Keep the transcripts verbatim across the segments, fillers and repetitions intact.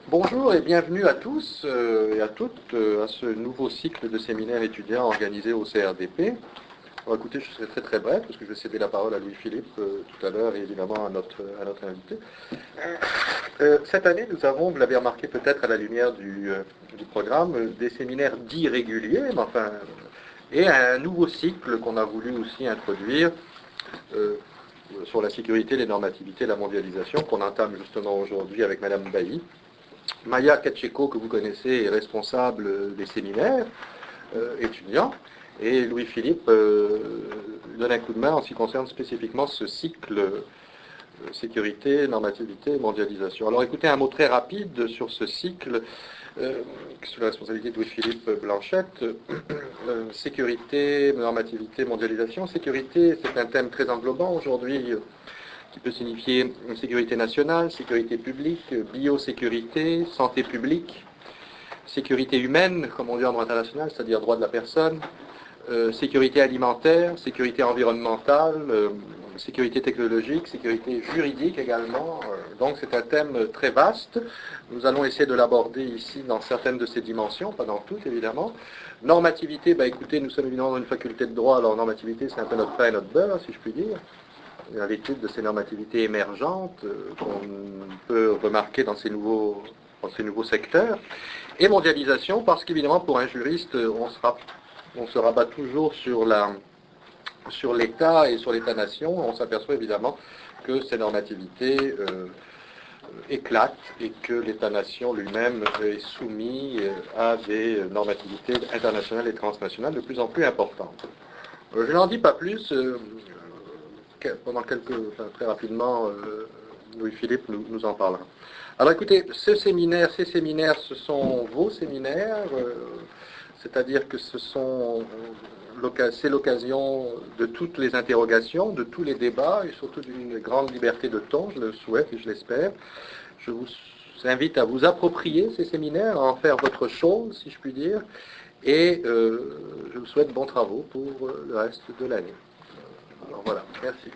Bonjour et bienvenue à tous euh, et à toutes euh, à ce nouveau cycle de séminaires étudiants organisé au C R D P. Alors écoutez, je serai très très bref parce que je vais céder la parole à Louis-Philippe euh, tout à l'heure et évidemment à notre, à notre invité. Euh, cette année, nous avons, vous l'avez remarqué peut-être à la lumière du, euh, du programme, euh, des séminaires dits réguliers, mais enfin, et un nouveau cycle qu'on a voulu aussi introduire euh, sur la sécurité, les normativités, la mondialisation, qu'on entame justement aujourd'hui avec Madame Bailly. Maya Katcheko, que vous connaissez, est responsable des séminaires euh, étudiants, et Louis-Philippe euh, donne un coup de main en ce qui concerne spécifiquement ce cycle euh, sécurité, normativité, mondialisation. Alors écoutez, un mot très rapide sur ce cycle, euh, sous la responsabilité de Louis-Philippe Blanchette. Euh, sécurité, normativité, mondialisation. Sécurité, c'est un thème très englobant aujourd'hui, euh, qui peut signifier sécurité nationale, sécurité publique, biosécurité, santé publique, sécurité humaine, comme on dit en droit international, c'est-à-dire droit de la personne, euh, sécurité alimentaire, sécurité environnementale, euh, sécurité technologique, sécurité juridique également. Euh, donc c'est un thème très vaste. Nous allons essayer de l'aborder ici dans certaines de ces dimensions, pas dans toutes évidemment. Normativité, bah écoutez, nous sommes évidemment dans une faculté de droit, alors normativité c'est un peu notre pain et notre beurre, si je puis dire, à l'étude de ces normativités émergentes euh, qu'on peut remarquer dans ces nouveaux, dans ces nouveaux secteurs. Et mondialisation, parce qu'évidemment, pour un juriste, on, sera, on se rabat toujours sur la, sur l'État et sur l'État-nation. On s'aperçoit évidemment que ces normativités euh, éclatent et que l'État-nation lui-même est soumis à des normativités internationales et transnationales de plus en plus importantes. Euh, je n'en dis pas plus. Euh, pendant quelques, enfin, très rapidement, euh, Louis-Philippe nous, nous en parlera. Alors écoutez, ce séminaire, ces séminaires, ce sont vos séminaires, euh, c'est-à-dire que ce sont, c'est l'occasion de toutes les interrogations, de tous les débats et surtout d'une grande liberté de ton, je le souhaite et je l'espère. Je vous invite à vous approprier ces séminaires, à en faire votre chose, si je puis dire, et euh, je vous souhaite bons travaux pour le reste de l'année. Alors voilà, merci.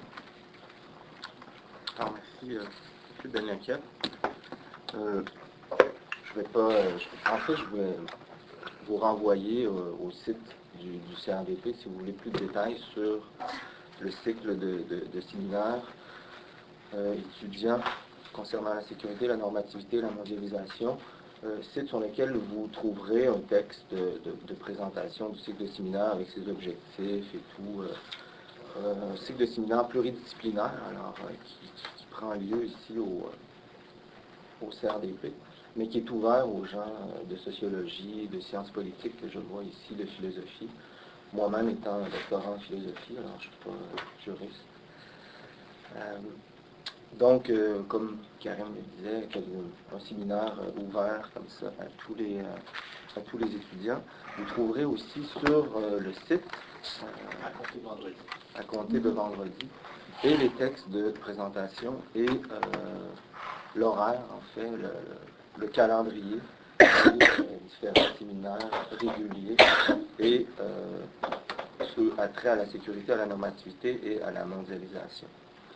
Alors, merci, euh, M. Benyakia. Euh, je vais pas. Euh, je, en fait, je vais vous renvoyer euh, au site du, du C R D P si vous voulez plus de détails sur le cycle de, de, de séminaires euh, étudiants concernant la sécurité, la normativité, la mondialisation. Euh, site sur lequel vous trouverez un texte de, de, de présentation du cycle de séminaire avec ses objectifs et tout. Euh, euh, un cycle de séminaire pluridisciplinaire, alors euh, qui, qui prend lieu ici au, au C R D P, mais qui est ouvert aux gens de sociologie, de sciences politiques, que je vois ici, de philosophie. Moi-même étant doctorant en philosophie, alors je ne suis pas juriste. Euh, donc, euh, comme Karim me disait, un séminaire ouvert comme ça à tous les, à tous les étudiants. Vous trouverez aussi sur euh, le site, euh, à compter vendredi, à compter de vendredi, et les textes de présentation et euh, l'horaire, en fait, le, le calendrier des euh, différents séminaires réguliers et euh, ceux attrait à la sécurité, à la normativité et à la mondialisation.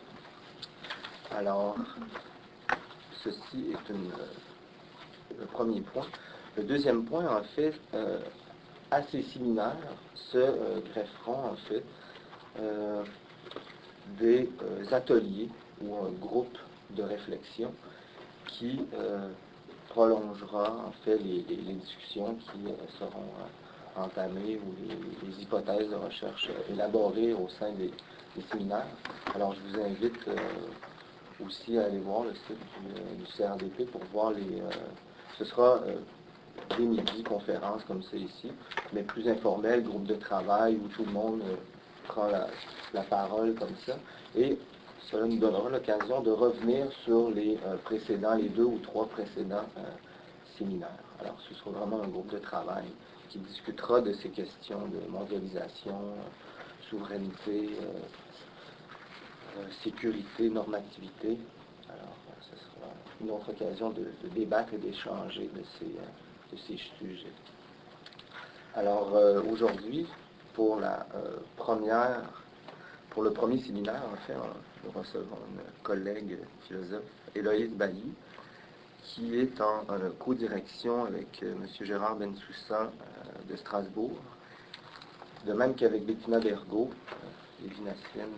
Alors, ceci est une, euh, le premier point. Le deuxième point, en fait, euh, à ces séminaires se euh, grefferont, en fait, euh, des euh, ateliers ou un groupe de réflexion qui euh, prolongera en fait les, les, les discussions qui euh, seront euh, entamées ou les, les hypothèses de recherche euh, élaborées au sein des, des séminaires. Alors je vous invite euh, aussi à aller voir le site du, euh, du C R D P pour voir les... Euh, ce sera euh, des midi-conférences comme c'est ici, mais plus informel, groupe de travail où tout le monde euh, prend la, la parole comme ça. Et cela nous donnera l'occasion de revenir sur les euh, précédents, les deux ou trois précédents euh, séminaires. Alors, ce sera vraiment un groupe de travail qui discutera de ces questions de mondialisation, euh, souveraineté, euh, euh, sécurité, normativité. Alors, euh, ce sera une autre occasion de, de débattre et d'échanger de ces, euh, de ces sujets. Alors, euh, aujourd'hui, pour la euh, première Pour le premier séminaire, en fait, nous recevons une collègue philosophe, Héloïse Bailly, qui est en, en co-direction avec euh, M. Gérard Bensussa euh, de Strasbourg, de même qu'avec Bettina Bergot, euh, égyptienne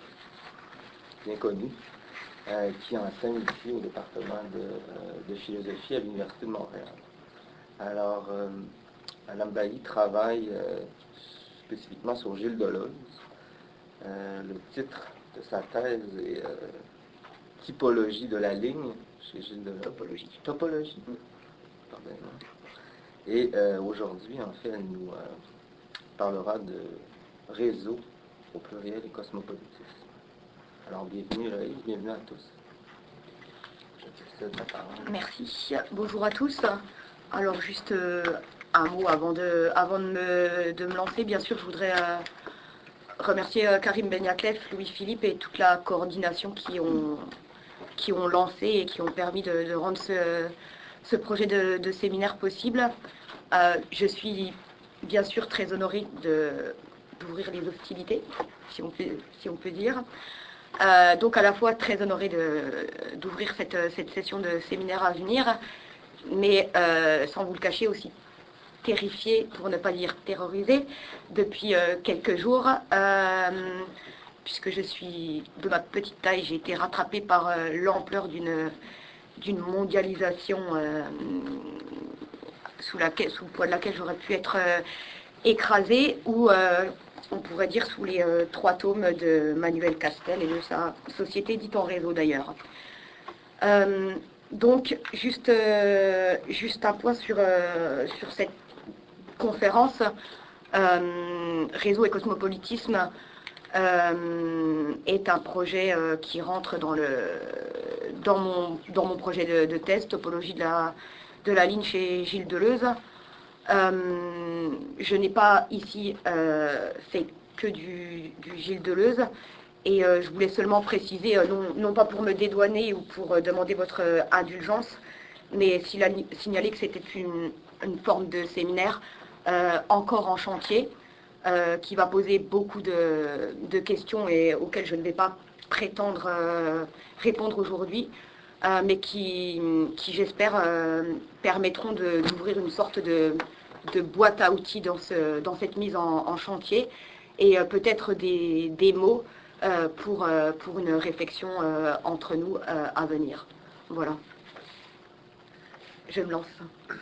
bien connue, euh, qui enseigne ici au département de, euh, de philosophie à l'Université de Montréal. Alors, euh, Mme Bailly travaille euh, spécifiquement sur Gilles Deleuze. Euh, le titre de sa thèse est euh, Typologie de la ligne chez Gilles Deleuze. Topologie. Topologie. Pardonnez-moi. Et euh, aujourd'hui, en fait, elle nous euh, parlera de réseau au pluriel et cosmopolitisme. Alors, bienvenue Loïc, bienvenue à tous. Je te cède la parole. Merci. Bonjour à tous. Alors, juste euh, un mot avant de, avant de, me, de me lancer. Bien sûr, je voudrais euh, remercier euh, Karim Benyaklef, Louis-Philippe et toute la coordination qui ont, qui ont lancé et qui ont permis de, de rendre ce, ce projet de, de séminaire possible. Euh, je suis bien sûr très honorée de, d'ouvrir les hostilités, si on peut, si on peut dire. Euh, donc à la fois très honorée de, d'ouvrir cette, cette session de séminaire à venir, mais euh, sans vous le cacher aussi terrifiée, pour ne pas dire terrorisée, depuis euh, quelques jours, euh, puisque je suis de ma petite taille, j'ai été rattrapée par euh, l'ampleur d'une, d'une mondialisation euh, sous, laquelle, sous le poids de laquelle j'aurais pu être euh, écrasée, ou euh, on pourrait dire sous les euh, trois tomes de Manuel Castel et de sa société dite en réseau d'ailleurs. Euh, donc, juste, euh, juste un point sur, euh, sur cette conférence. Euh, réseau et cosmopolitisme euh, est un projet euh, qui rentre dans, le, dans, mon, dans mon projet de, de thèse, topologie de la, de la ligne chez Gilles Deleuze. Euh, je n'ai pas ici euh, fait que du, du Gilles Deleuze et euh, je voulais seulement préciser, euh, non, non pas pour me dédouaner ou pour euh, demander votre euh, indulgence, mais signaler que c'était une, une forme de séminaire euh, encore en chantier, euh, qui va poser beaucoup de, de questions et auxquelles je ne vais pas prétendre euh, répondre aujourd'hui, euh, mais qui, qui j'espère, euh, permettront de, d'ouvrir une sorte de, de boîte à outils dans, ce, dans cette mise en, en chantier et euh, peut-être des, des mots euh, pour, euh, pour une réflexion euh, entre nous euh, à venir. Voilà. Je me lance.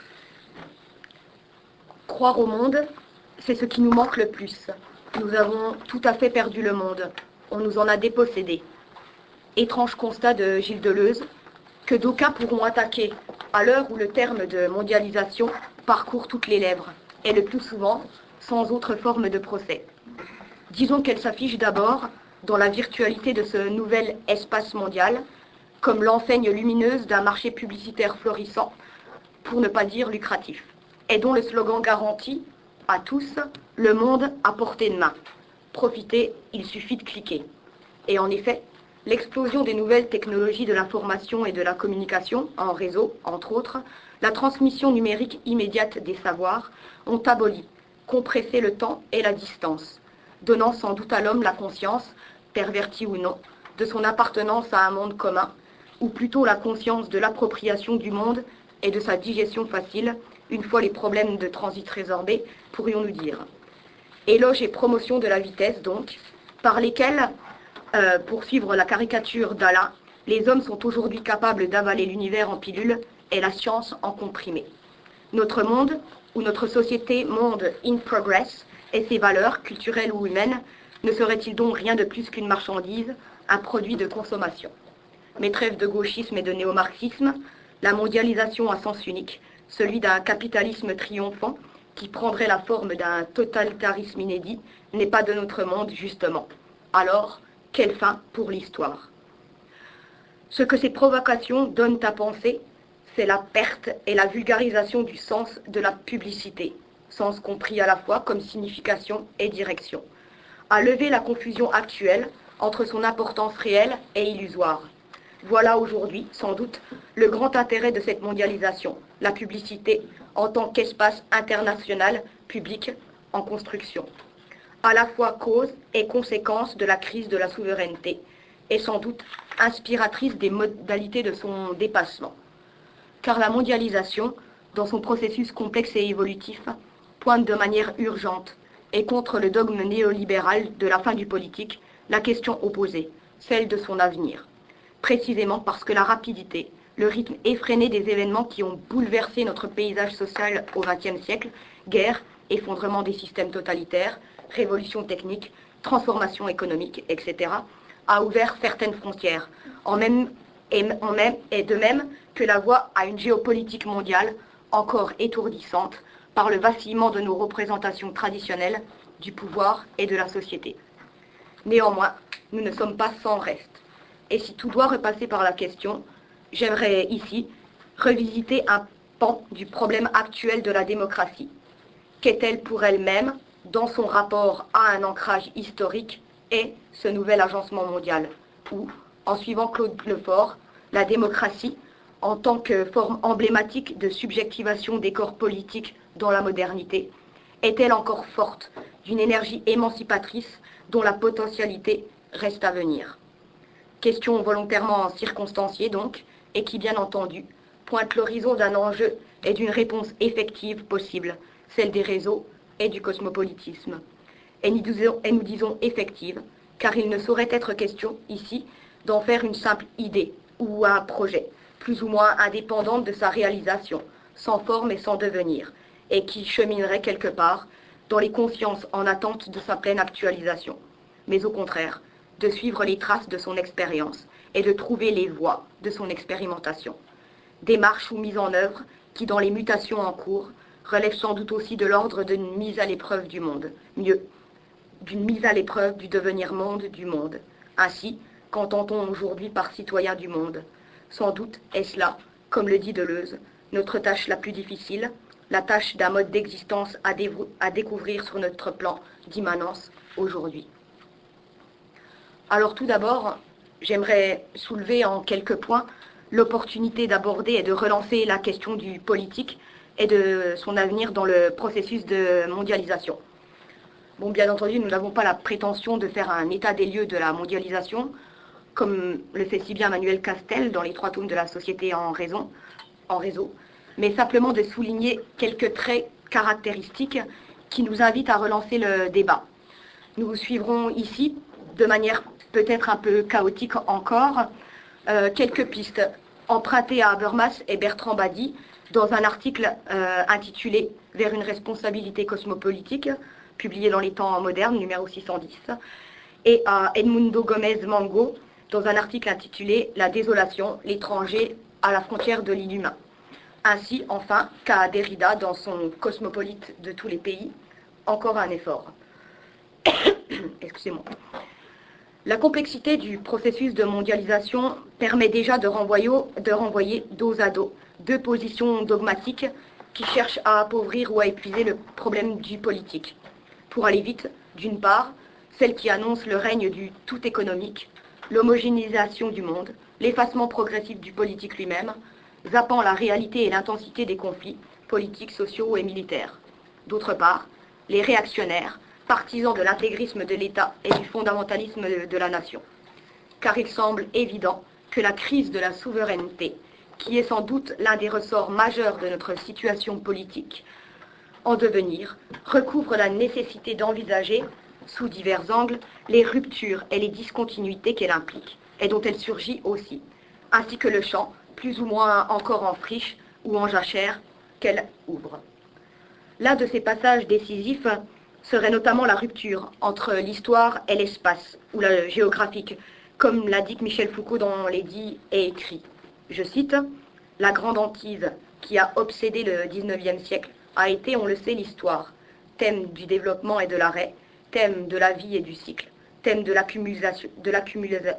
Croire au monde, c'est ce qui nous manque le plus. Nous avons tout à fait perdu le monde. On nous en a dépossédés. Étrange constat de Gilles Deleuze, que d'aucuns pourront attaquer à l'heure où le terme de mondialisation parcourt toutes les lèvres, et le plus souvent sans autre forme de procès. Disons qu'elle s'affiche d'abord dans la virtualité de ce nouvel espace mondial, comme l'enseigne lumineuse d'un marché publicitaire florissant, pour ne pas dire lucratif, et dont le slogan garantit à tous le monde à portée de main. Profitez, il suffit de cliquer. Et en effet, l'explosion des nouvelles technologies de l'information et de la communication, en réseau, entre autres, la transmission numérique immédiate des savoirs, ont aboli, compressé le temps et la distance, donnant sans doute à l'homme la conscience, pervertie ou non, de son appartenance à un monde commun, ou plutôt la conscience de l'appropriation du monde et de sa digestion facile, une fois les problèmes de transit résorbés, pourrions-nous dire. Éloge et promotion de la vitesse, donc, par lesquels, euh, pour suivre la caricature d'Alain, les hommes sont aujourd'hui capables d'avaler l'univers en pilule et la science en comprimé. Notre monde, ou notre société monde in progress, et ses valeurs, culturelles ou humaines, ne serait-il donc rien de plus qu'une marchandise, un produit de consommation? Mais trêve de gauchisme et de néo-marxisme, la mondialisation à sens unique, celui d'un capitalisme triomphant qui prendrait la forme d'un totalitarisme inédit, n'est pas de notre monde, justement. Alors, quelle fin pour l'histoire? Ce que ces provocations donnent à penser, c'est la perte et la vulgarisation du sens de la publicité, sens compris à la fois comme signification et direction, à lever la confusion actuelle entre son importance réelle et illusoire. Voilà aujourd'hui, sans doute, le grand intérêt de cette mondialisation, la publicité en tant qu'espace international public en construction, à la fois cause et conséquence de la crise de la souveraineté, et sans doute inspiratrice des modalités de son dépassement. car la mondialisation, dans son processus complexe et évolutif, pointe de manière urgente et contre le dogme néolibéral de la fin du politique, la question opposée, celle de son avenir. Précisément parce que la rapidité, le rythme effréné des événements qui ont bouleversé notre paysage social au vingtième siècle, guerre, effondrement des systèmes totalitaires, révolution technique, transformation économique, et cetera, a ouvert certaines frontières, en même, et, en même, et de même que la voie à une géopolitique mondiale encore étourdissante par le vacillement de nos représentations traditionnelles du pouvoir et de la société. Néanmoins, nous ne sommes pas sans reste. Et si tout doit repasser par la question, j'aimerais ici revisiter un pan du problème actuel de la démocratie. Qu'est-elle pour elle-même dans son rapport à un ancrage historique et ce nouvel agencement mondial, où, en suivant Claude Lefort, la démocratie, en tant que forme emblématique de subjectivation des corps politiques dans la modernité, est-elle encore forte d'une énergie émancipatrice dont la potentialité reste à venir? Question volontairement circonstanciée donc, et qui bien entendu pointe l'horizon d'un enjeu et d'une réponse effective possible, celle des réseaux et du cosmopolitisme. Et nous disons, et nous disons effective, car il ne saurait être question ici d'en faire une simple idée ou un projet, plus ou moins indépendante de sa réalisation, sans forme et sans devenir, et qui cheminerait quelque part dans les consciences en attente de sa pleine actualisation, mais au contraire, de suivre les traces de son expérience et de trouver les voies de son expérimentation. Démarche ou mise en œuvre qui, dans les mutations en cours, relève sans doute aussi de l'ordre d'une mise à l'épreuve du monde, mieux, d'une mise à l'épreuve du devenir monde du monde. Ainsi, qu'entend-on aujourd'hui par citoyen du monde? Sans doute est-ce là, comme le dit Deleuze, notre tâche la plus difficile, la tâche d'un mode d'existence à, à découvrir sur notre plan d'immanence aujourd'hui. Alors tout d'abord, j'aimerais soulever en quelques points l'opportunité d'aborder et de relancer la question du politique et de son avenir dans le processus de mondialisation. Bon, bien entendu, nous n'avons pas la prétention de faire un état des lieux de la mondialisation, comme le fait si bien Manuel Castel dans les trois tomes de la société en, raison, en réseau, mais simplement de souligner quelques traits caractéristiques qui nous invitent à relancer le débat. Nous suivrons ici, de manière peut-être un peu chaotique encore, euh, quelques pistes empruntées à Habermas et Bertrand Badi dans un article euh, intitulé « Vers une responsabilité cosmopolitique », publié dans les temps modernes, numéro six cent dix, et à Edmundo Gomez Mango dans un article intitulé « La désolation, l'étranger à la frontière de l'inhumain », ainsi enfin qu'à Derrida dans son « Cosmopolite de tous les pays », encore un effort. Excusez-moi. La complexité du processus de mondialisation permet déjà de renvoyer, de renvoyer dos à dos deux positions dogmatiques qui cherchent à appauvrir ou à épuiser le problème du politique. Pour aller vite, d'une part, celle qui annonce le règne du tout économique, l'homogénéisation du monde, l'effacement progressif du politique lui-même, zappant la réalité et l'intensité des conflits politiques, sociaux et militaires. D'autre part, les réactionnaires, partisans de l'intégrisme de l'État et du fondamentalisme de la nation. Car il semble évident que la crise de la souveraineté, qui est sans doute l'un des ressorts majeurs de notre situation politique en devenir, recouvre la nécessité d'envisager, sous divers angles, les ruptures et les discontinuités qu'elle implique, et dont elle surgit aussi, ainsi que le champ, plus ou moins encore en friche ou en jachère, qu'elle ouvre. L'un de ces passages décisifs serait notamment la rupture entre l'histoire et l'espace, ou la géographique, comme l'indique Michel Foucault dans les dits et écrits. Je cite, « La grande hantise qui a obsédé le dix-neuvième siècle a été, on le sait, l'histoire, thème du développement et de l'arrêt, thème de la vie et du cycle, thème de l'accumulation, de l'accumulation,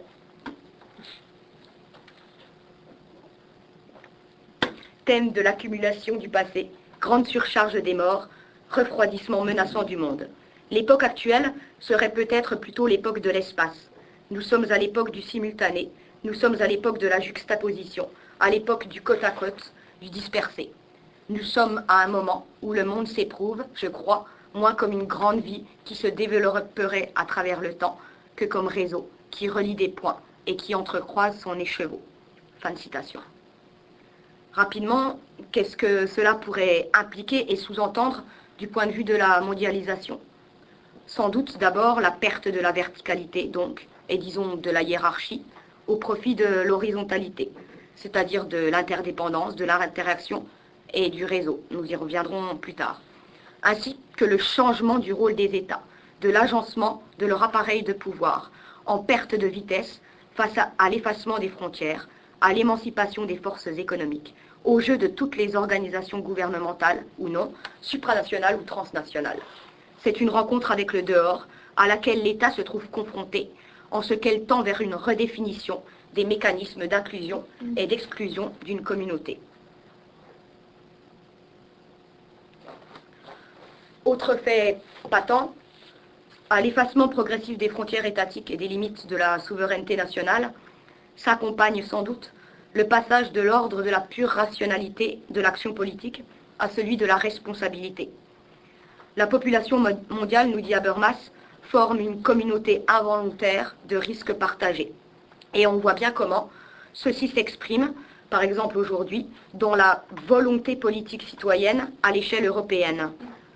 thème de l'accumulation du passé, grande surcharge des morts, refroidissement menaçant du monde. L'époque actuelle serait peut-être plutôt l'époque de l'espace. Nous sommes à l'époque du simultané, nous sommes à l'époque de la juxtaposition, à l'époque du côte à côte, du dispersé. Nous sommes à un moment où le monde s'éprouve, je crois, moins comme une grande vie qui se développerait à travers le temps que comme réseau qui relie des points et qui entrecroise son écheveau. Fin de citation. Rapidement, qu'est-ce que cela pourrait impliquer et sous-entendre du point de vue de la mondialisation? Sans doute d'abord la perte de la verticalité, donc, et disons de la hiérarchie, au profit de l'horizontalité, c'est-à-dire de l'interdépendance, de l'interaction et du réseau. Nous y reviendrons plus tard. Ainsi que le changement du rôle des États, de l'agencement de leur appareil de pouvoir, en perte de vitesse face à, à l'effacement des frontières, à l'émancipation des forces économiques, au jeu de toutes les organisations gouvernementales ou non, supranationales ou transnationales. C'est une rencontre avec le dehors à laquelle l'État se trouve confronté, en ce qu'elle tend vers une redéfinition des mécanismes d'inclusion et d'exclusion d'une communauté. Autre fait patent, à l'effacement progressif des frontières étatiques et des limites de la souveraineté nationale, s'accompagne sans doute le passage de l'ordre de la pure rationalité de l'action politique à celui de la responsabilité. La population mondiale, nous dit Habermas, forme une communauté involontaire de risques partagés. Et on voit bien comment ceci s'exprime, par exemple aujourd'hui, dans la volonté politique citoyenne à l'échelle européenne.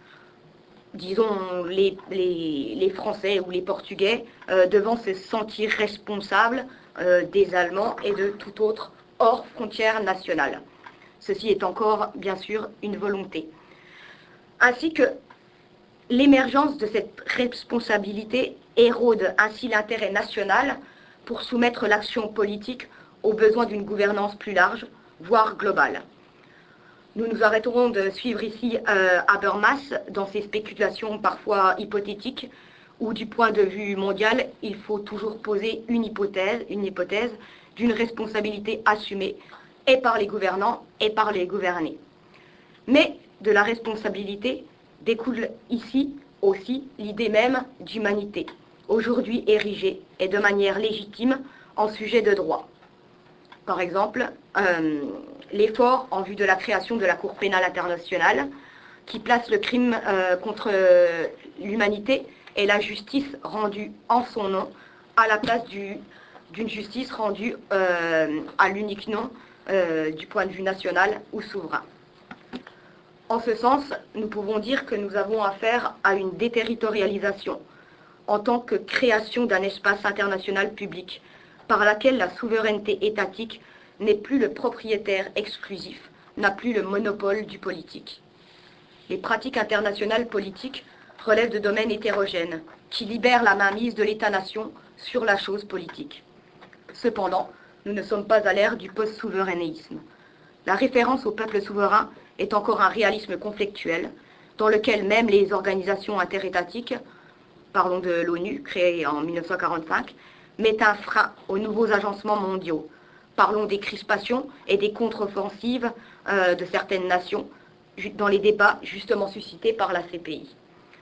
Disons, les, les, les Français ou les Portugais euh, devant se sentir responsables euh, des Allemands et de tout autre hors frontières nationales. Ceci est encore, bien sûr, une volonté. Ainsi que l'émergence de cette responsabilité érode ainsi l'intérêt national pour soumettre l'action politique aux besoins d'une gouvernance plus large, voire globale. Nous nous arrêterons de suivre ici euh, Habermas dans ses spéculations parfois hypothétiques, où du point de vue mondial, il faut toujours poser une hypothèse, une hypothèse d'une responsabilité assumée et par les gouvernants et par les gouvernés. Mais de la responsabilité découle ici aussi l'idée même d'humanité, aujourd'hui érigée et de manière légitime en sujet de droit. Par exemple, euh, l'effort en vue de la création de la Cour pénale internationale qui place le crime euh, contre euh, l'humanité et la justice rendue en son nom à la place du, d'une justice rendue euh, à l'unique nom euh, du point de vue national ou souverain. En ce sens, nous pouvons dire que nous avons affaire à une déterritorialisation en tant que création d'un espace international public par laquelle la souveraineté étatique n'est plus le propriétaire exclusif, n'a plus le monopole du politique. Les pratiques internationales politiques relèvent de domaines hétérogènes qui libèrent la mainmise de l'État-nation sur la chose politique. Cependant, nous ne sommes pas à l'ère du post-souverainisme. La référence au peuple souverain est encore un réalisme conflictuel dans lequel même les organisations interétatiques, parlons de l'ONU, créée en mille neuf cent quarante-cinq, mettent un frein aux nouveaux agencements mondiaux. Parlons des crispations et des contre-offensives euh, de certaines nations dans les débats justement suscités par la C P I.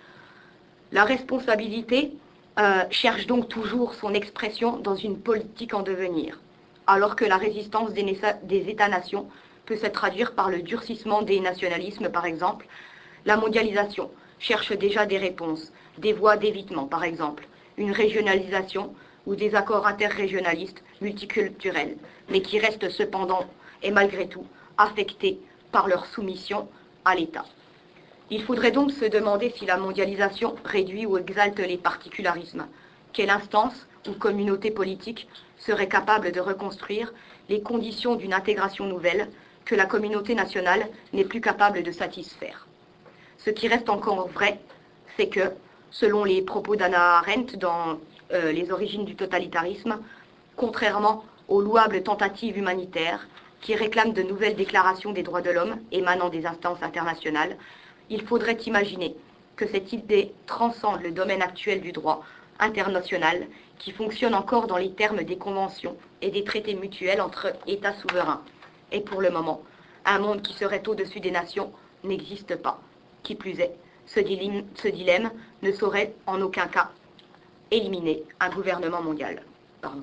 La responsabilité euh, cherche donc toujours son expression dans une politique en devenir, alors que la résistance des, des États-nations peut se traduire par le durcissement des nationalismes, par exemple. La mondialisation cherche déjà des réponses, des voies d'évitement, par exemple, une régionalisation ou des accords interrégionalistes multiculturels, mais qui restent cependant et malgré tout affectés par leur soumission à l'État. Il faudrait donc se demander si la mondialisation réduit ou exalte les particularismes. Quelle instance ou communauté politique serait capable de reconstruire les conditions d'une intégration nouvelle que la communauté nationale n'est plus capable de satisfaire? Ce qui reste encore vrai, c'est que, selon les propos d'Hannah Arendt dans euh, Les origines du totalitarisme, contrairement aux louables tentatives humanitaires qui réclament de nouvelles déclarations des droits de l'homme émanant des instances internationales, il faudrait imaginer que cette idée transcende le domaine actuel du droit international qui fonctionne encore dans les termes des conventions et des traités mutuels entre États souverains. Et pour le moment, un monde qui serait au-dessus des nations n'existe pas. Qui plus est, ce dilemme, ce dilemme ne saurait en aucun cas éliminer un gouvernement mondial. Pardon.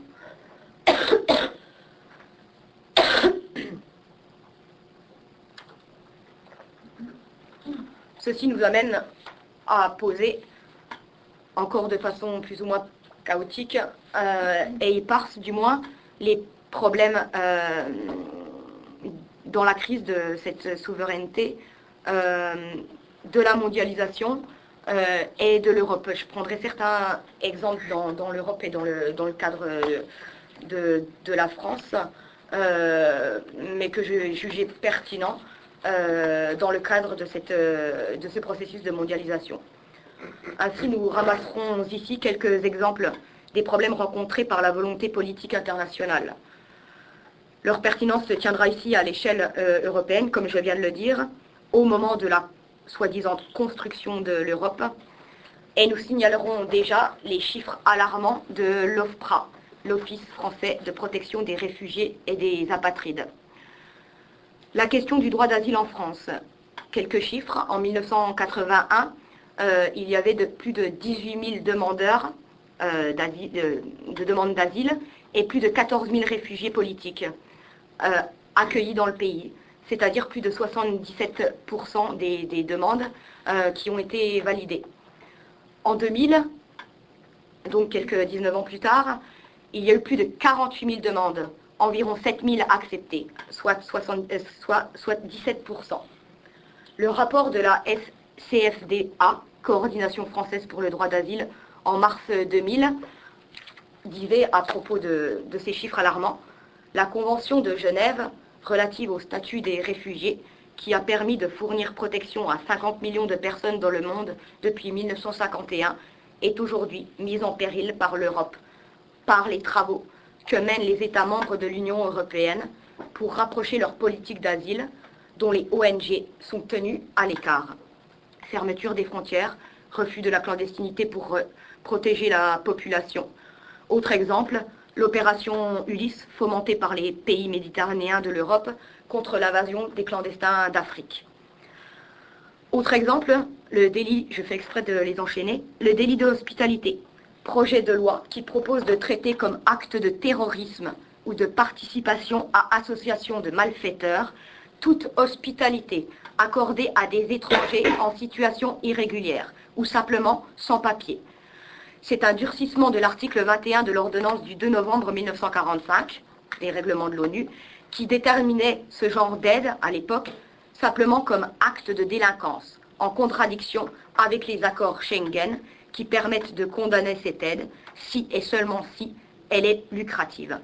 Ceci nous amène à poser, encore de façon plus ou moins chaotique euh, et éparse du moins, les problèmes euh, dans la crise de cette souveraineté, euh, de la mondialisation euh, et de l'Europe. Je prendrai certains exemples dans, dans l'Europe et dans le, dans le cadre de, de la France, euh, mais que je jugeais pertinents euh, dans le cadre de, cette, de ce processus de mondialisation. Ainsi, nous ramasserons ici quelques exemples des problèmes rencontrés par la volonté politique internationale. Leur pertinence se tiendra ici à l'échelle euh, européenne, comme je viens de le dire, au moment de la soi-disant construction de l'Europe, et nous signalerons déjà les chiffres alarmants de l'OFPRA, l'Office français de protection des réfugiés et des apatrides. La question du droit d'asile en France. Quelques chiffres. En mille neuf cent quatre-vingt-un, euh, il y avait de plus de dix-huit mille demandeurs euh, de, de demandes d'asile et plus de quatorze mille réfugiés politiques euh, accueillis dans le pays, c'est-à-dire plus de soixante-dix-sept pour cent des, des demandes euh, qui ont été validées. En deux mille, donc quelques dix-neuf ans plus tard, il y a eu plus de quarante-huit mille demandes, environ sept mille acceptées, soit, soixante, euh, soit, soit dix-sept pour cent. Le rapport de la C F D A, Coordination française pour le droit d'asile, en mars deux mille, disait à propos de, de ces chiffres alarmants, la Convention de Genève relative au statut des réfugiés, qui a permis de fournir protection à cinquante millions de personnes dans le monde depuis mille neuf cent cinquante et un, est aujourd'hui mise en péril par l'Europe, par les travaux que mènent les États membres de l'Union européenne pour rapprocher leur politique d'asile, dont les O N G sont tenus à l'écart. Fermeture des frontières, refus de la clandestinité pour protéger la population. Autre exemple, l'opération Ulysse, fomentée par les pays méditerranéens de l'Europe contre l'invasion des clandestins d'Afrique. Autre exemple, le délit, je fais exprès de les enchaîner, le délit de hospitalité, projet de loi qui propose de traiter comme acte de terrorisme ou de participation à association de malfaiteurs toute hospitalité accordée à des étrangers en situation irrégulière ou simplement sans papier. C'est un durcissement de l'article vingt et un de l'ordonnance du deux novembre mille neuf cent quarante-cinq, des règlements de l'ONU, qui déterminait ce genre d'aide à l'époque simplement comme acte de délinquance, en contradiction avec les accords Schengen qui permettent de condamner cette aide si et seulement si elle est lucrative.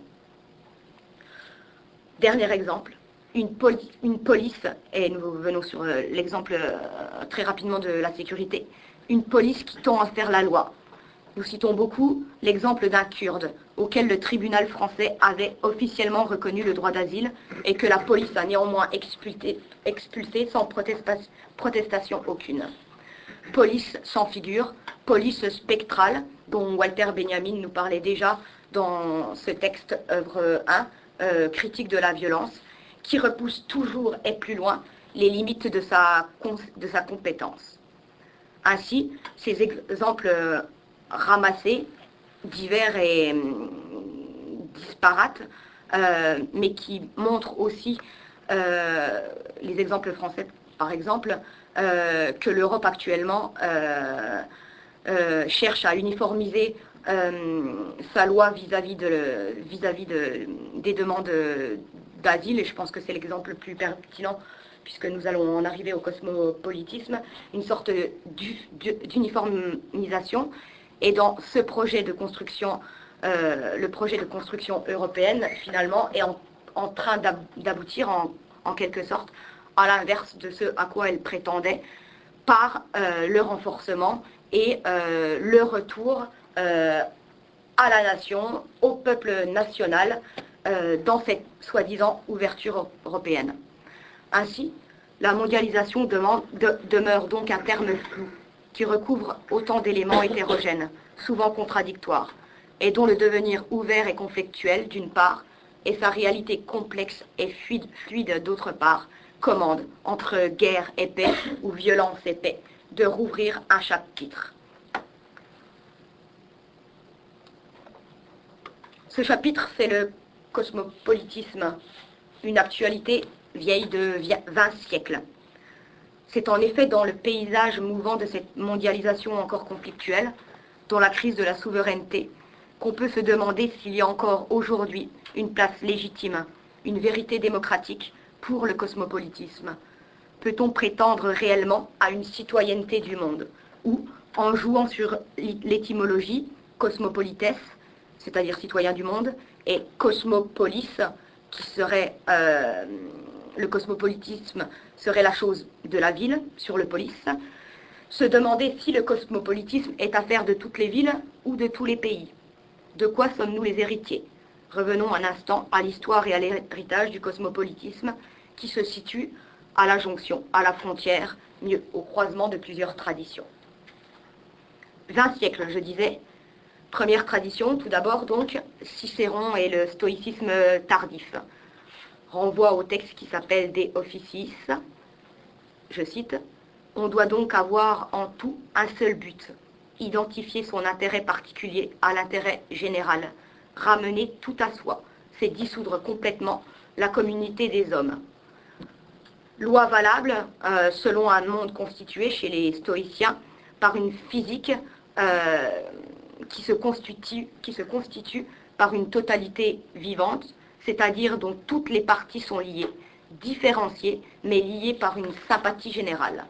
Dernier exemple, une, poli- une police, et nous venons sur euh, l'exemple euh, très rapidement de la sécurité, une police qui tend à faire la loi. Nous citons beaucoup l'exemple d'un Kurde, auquel le tribunal français avait officiellement reconnu le droit d'asile et que la police a néanmoins expulsé, expulsé sans protesta- protestation aucune. Police sans figure, police spectrale, dont Walter Benjamin nous parlait déjà dans ce texte, œuvre un, euh, critique de la violence, qui repousse toujours et plus loin les limites de sa, de sa compétence. Ainsi, ces exemples euh, ramassés, divers et euh, disparates, euh, mais qui montrent aussi euh, les exemples français, par exemple, euh, que l'Europe actuellement euh, euh, cherche à uniformiser euh, sa loi vis-à-vis de, vis-à-vis de, des demandes d'asile, et je pense que c'est l'exemple le plus pertinent puisque nous allons en arriver au cosmopolitisme, une sorte d'uniformisation. Et dans ce projet de construction, euh, le projet de construction européenne, finalement, est en, en train d'aboutir en, en quelque sorte à l'inverse de ce à quoi elle prétendait, par euh, le renforcement et euh, le retour euh, à la nation, au peuple national, euh, dans cette soi-disant ouverture européenne. Ainsi, la mondialisation demande, de, demeure donc un terme flou, qui recouvre autant d'éléments hétérogènes, souvent contradictoires, et dont le devenir ouvert et conflictuel d'une part, et sa réalité complexe et fluide, fluide d'autre part, commande, entre guerre et paix, ou violence et paix, de rouvrir un chapitre. Ce chapitre, c'est le cosmopolitisme, une actualité vieille de vingt siècles. C'est en effet dans le paysage mouvant de cette mondialisation encore conflictuelle, dans la crise de la souveraineté, qu'on peut se demander s'il y a encore aujourd'hui une place légitime, une vérité démocratique pour le cosmopolitisme? Peut-on prétendre réellement à une citoyenneté du monde? Ou, en jouant sur l'étymologie, cosmopolites, c'est-à-dire citoyen du monde, et cosmopolis, qui serait, euh, le cosmopolitisme serait la chose de la ville, sur le polis, se demander si le cosmopolitisme est affaire de toutes les villes ou de tous les pays. De quoi sommes-nous les héritiers? Revenons un instant à l'histoire et à l'héritage du cosmopolitisme qui se situe à la jonction, à la frontière, mieux, au croisement de plusieurs traditions. Vingt siècles, je disais. Première tradition, tout d'abord donc, Cicéron et le stoïcisme tardif. Renvoie au texte qui s'appelle De Officiis. Je cite, « On doit donc avoir en tout un seul but, identifier son intérêt particulier à l'intérêt général, ramener tout à soi, c'est dissoudre complètement la communauté des hommes. » Loi valable, euh, selon un monde constitué chez les stoïciens par une physique euh, qui, se constitue, qui se constitue par une totalité vivante, c'est-à-dire dont toutes les parties sont liées, différenciées, mais liées par une sympathie générale.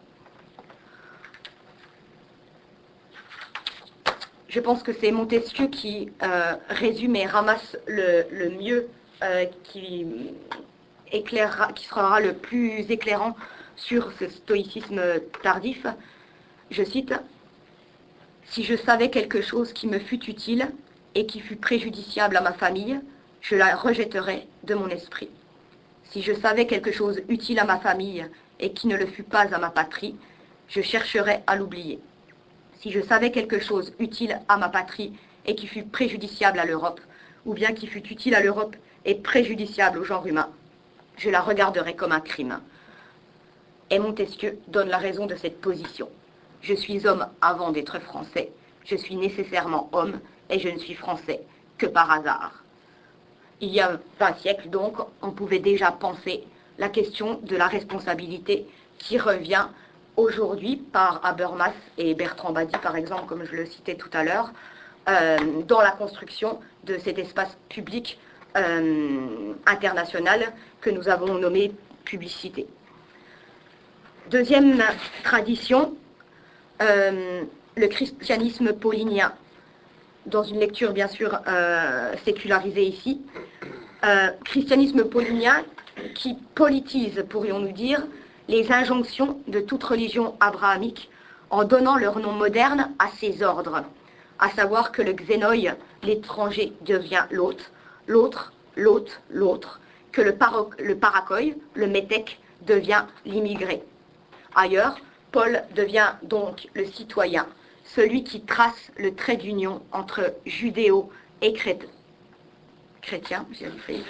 Je pense que c'est Montesquieu qui euh, résume et ramasse le, le mieux, euh, qui, éclairera, qui sera le plus éclairant sur ce stoïcisme tardif. Je cite, « Si je savais quelque chose qui me fût utile et qui fût préjudiciable à ma famille, je la rejetterais de mon esprit. Si je savais quelque chose utile à ma famille et qui ne le fût pas à ma patrie, je chercherais à l'oublier. Si je savais quelque chose utile à ma patrie et qui fût préjudiciable à l'Europe, ou bien qui fût utile à l'Europe et préjudiciable au genre humain, je la regarderais comme un crime. » Et Montesquieu donne la raison de cette position. Je suis homme avant d'être français, je suis nécessairement homme et je ne suis français que par hasard. Il y a vingt siècles donc, on pouvait déjà penser la question de la responsabilité qui revient aujourd'hui par Habermas et Bertrand Badi, par exemple, comme je le citais tout à l'heure, euh, dans la construction de cet espace public euh, international que nous avons nommé publicité. Deuxième tradition, euh, le christianisme paulinien, dans une lecture bien sûr euh, sécularisée ici. Euh, christianisme paulinien qui politise, pourrions-nous dire, les injonctions de toute religion abrahamique en donnant leur nom moderne à ses ordres, à savoir que le xénoi, l'étranger, devient l'hôte, l'autre, l'hôte, l'autre, que le, paro- le parakoi, le métèque, devient l'immigré. Ailleurs, Paul devient donc le citoyen, celui qui trace le trait d'union entre judéo et chrétien. Chrétien, j'ai fait.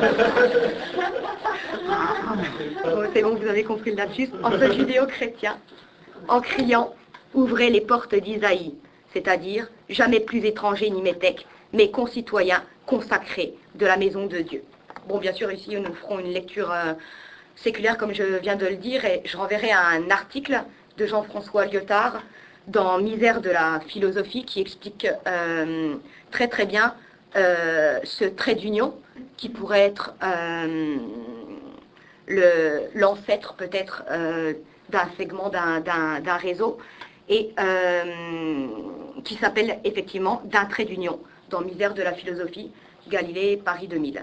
Oh, c'est bon, vous avez compris le lapsus. Entre judéo-chrétien, en criant « Ouvrez les portes d'Isaïe », c'est-à-dire jamais plus étranger ni métèque, mais concitoyen consacré de la maison de Dieu. Bon, bien sûr, ici, nous ferons une lecture euh, séculaire, comme je viens de le dire, et je renverrai à un article de Jean-François Lyotard dans Misère de la philosophie qui explique euh, très très bien euh, ce trait d'union qui pourrait être euh, le, l'ancêtre peut-être euh, d'un segment d'un, d'un, d'un réseau et euh, qui s'appelle effectivement d'un trait d'union dans Misère de la philosophie, Galilée, Paris deux mille.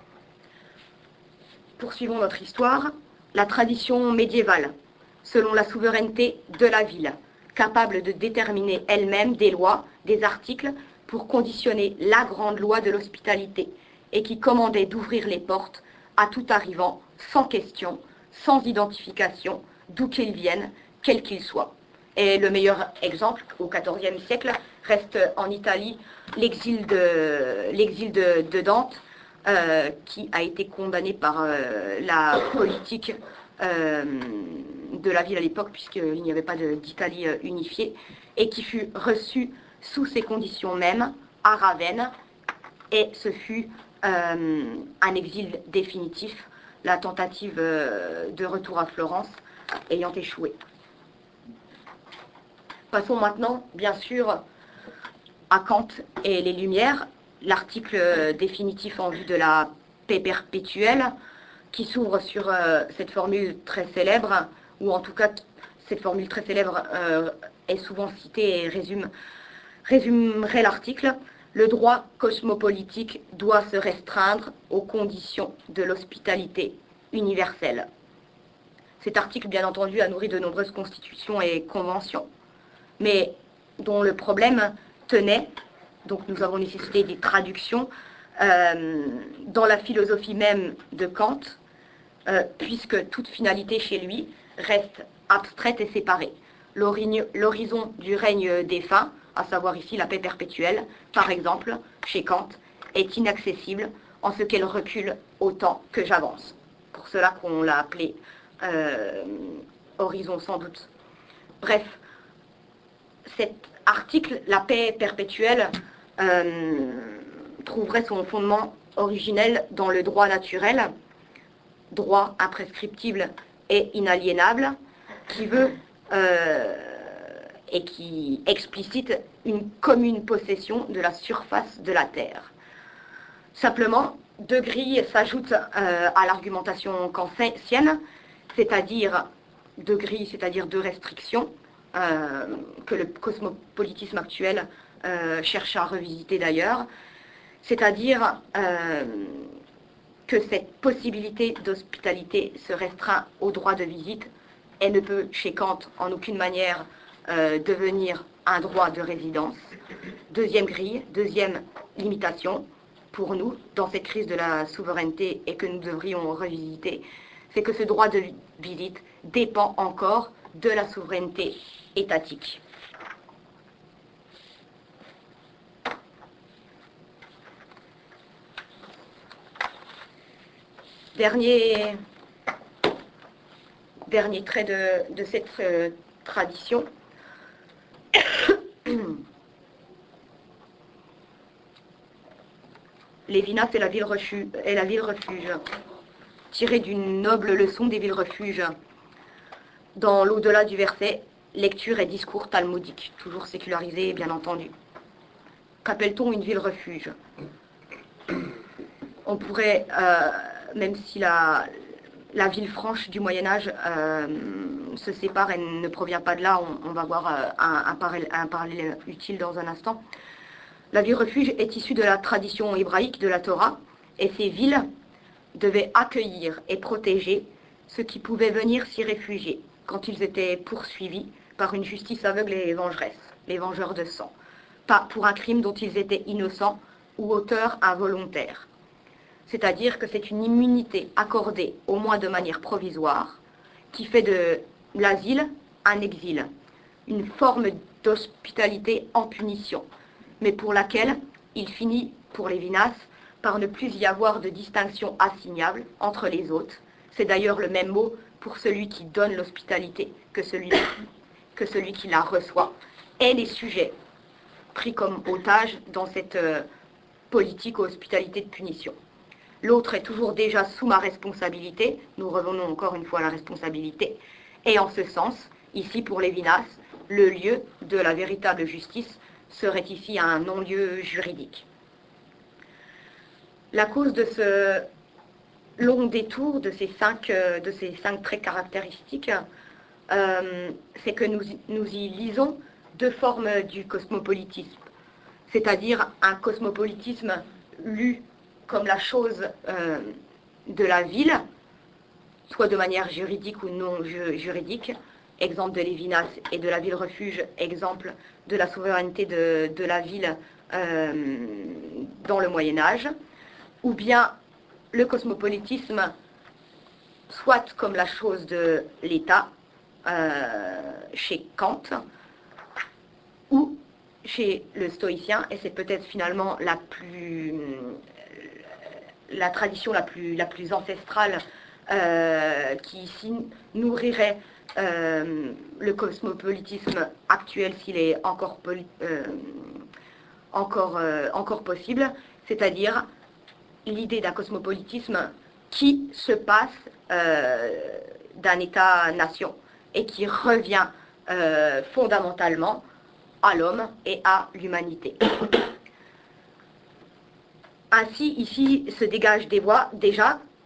Poursuivons notre histoire. La tradition médiévale, selon la souveraineté de la ville, capable de déterminer elle-même des lois, des articles, pour conditionner la grande loi de l'hospitalité, et qui commandait d'ouvrir les portes à tout arrivant, sans question, sans identification, d'où qu'il vienne, quel qu'il soit. Et le meilleur exemple, au quatorzième siècle, reste en Italie l'exil de, l'exil de, de Dante, euh, qui a été condamné par euh, la politique euh, de la ville à l'époque, puisqu'il n'y avait pas de, d'Italie euh, unifiée, et qui fut reçu sous ces conditions mêmes à Ravenne, et ce fut euh, un exil définitif, la tentative euh, de retour à Florence ayant échoué. Passons maintenant, bien sûr, à Kant et les Lumières, l'article définitif en vue de la paix perpétuelle, qui s'ouvre sur euh, cette formule très célèbre, ou en tout cas cette formule très célèbre euh, est souvent citée et résume, résumerait l'article. Le droit cosmopolitique doit se restreindre aux conditions de l'hospitalité universelle. Cet article, bien entendu, a nourri de nombreuses constitutions et conventions, mais dont le problème tenait, donc nous avons nécessité des traductions, euh, dans la philosophie même de Kant, euh, puisque toute finalité chez lui reste abstraite et séparée. L'horizon du règne des fins, à savoir ici la paix perpétuelle, par exemple, chez Kant, est inaccessible en ce qu'elle recule autant que j'avance. Pour cela qu'on l'a appelé euh, horizon sans doute. Bref, cet article, la paix perpétuelle, euh, trouverait son fondement originel dans le droit naturel, droit imprescriptible et inaliénable, qui veut euh, et qui explicite une commune possession de la surface de la Terre. Simplement, deux grilles s'ajoutent euh, à l'argumentation kantienne, c'est-à-dire deux grilles, c'est-à-dire deux restrictions, euh, que le cosmopolitisme actuel euh, cherche à revisiter d'ailleurs, c'est-à-dire euh, que cette possibilité d'hospitalité se restreint au droit de visite et ne peut, chez Kant, en aucune manière euh, devenir un droit de résidence. Deuxième grille, deuxième limitation, pour nous, dans cette crise de la souveraineté et que nous devrions revisiter, c'est que ce droit de visite dépend encore de la souveraineté étatique. Dernier, dernier trait de, de cette euh, tradition, Lévinas et la ville refuge, et la ville refuge, tiré d'une noble leçon des villes refuges. Dans l'au-delà du verset, lecture et discours talmudiques, toujours sécularisés bien entendu. Qu'appelle-t-on une ville refuge? On pourrait, euh, même si la, la ville franche du Moyen-Âge euh, se sépare et ne provient pas de là, on, on va voir euh, un, un, parallèle, un parallèle utile dans un instant. La ville refuge est issue de la tradition hébraïque de la Torah, et ces villes devaient accueillir et protéger ceux qui pouvaient venir s'y réfugier quand ils étaient poursuivis par une justice aveugle et vengeresse, les vengeurs de sang, pas pour un crime dont ils étaient innocents ou auteurs involontaires. C'est-à-dire que c'est une immunité accordée, au moins de manière provisoire, qui fait de l'asile un exil, une forme d'hospitalité en punition, mais pour laquelle il finit, pour Lévinas, par ne plus y avoir de distinction assignable entre les hôtes. C'est d'ailleurs le même mot pour celui qui donne l'hospitalité que celui, que celui qui la reçoit, et les sujets pris comme otages dans cette euh, politique hospitalité de punition. L'autre est toujours déjà sous ma responsabilité, nous revenons encore une fois à la responsabilité, et en ce sens, ici pour Lévinas, le lieu de la véritable justice serait ici un non-lieu juridique. La cause de ce long détour, de ces cinq, de ces cinq traits caractéristiques, euh, c'est que nous, nous y lisons deux formes du cosmopolitisme, c'est-à-dire un cosmopolitisme lu comme la chose euh, de la ville, soit de manière juridique ou non ju- juridique, exemple de Lévinas et de la ville refuge, exemple de la souveraineté de, de la ville euh, dans le Moyen-Âge, ou bien le cosmopolitisme, soit comme la chose de l'État, euh, chez Kant, ou chez le stoïcien, et c'est peut-être finalement la plus, la tradition la plus, la plus ancestrale euh, qui ici nourrirait euh, le cosmopolitisme actuel s'il est encore, poli, euh, encore, euh, encore possible, c'est-à-dire l'idée d'un cosmopolitisme qui se passe euh, d'un État-nation et qui revient euh, fondamentalement à l'homme et à l'humanité. Ainsi, ici se dégagent des voies déjà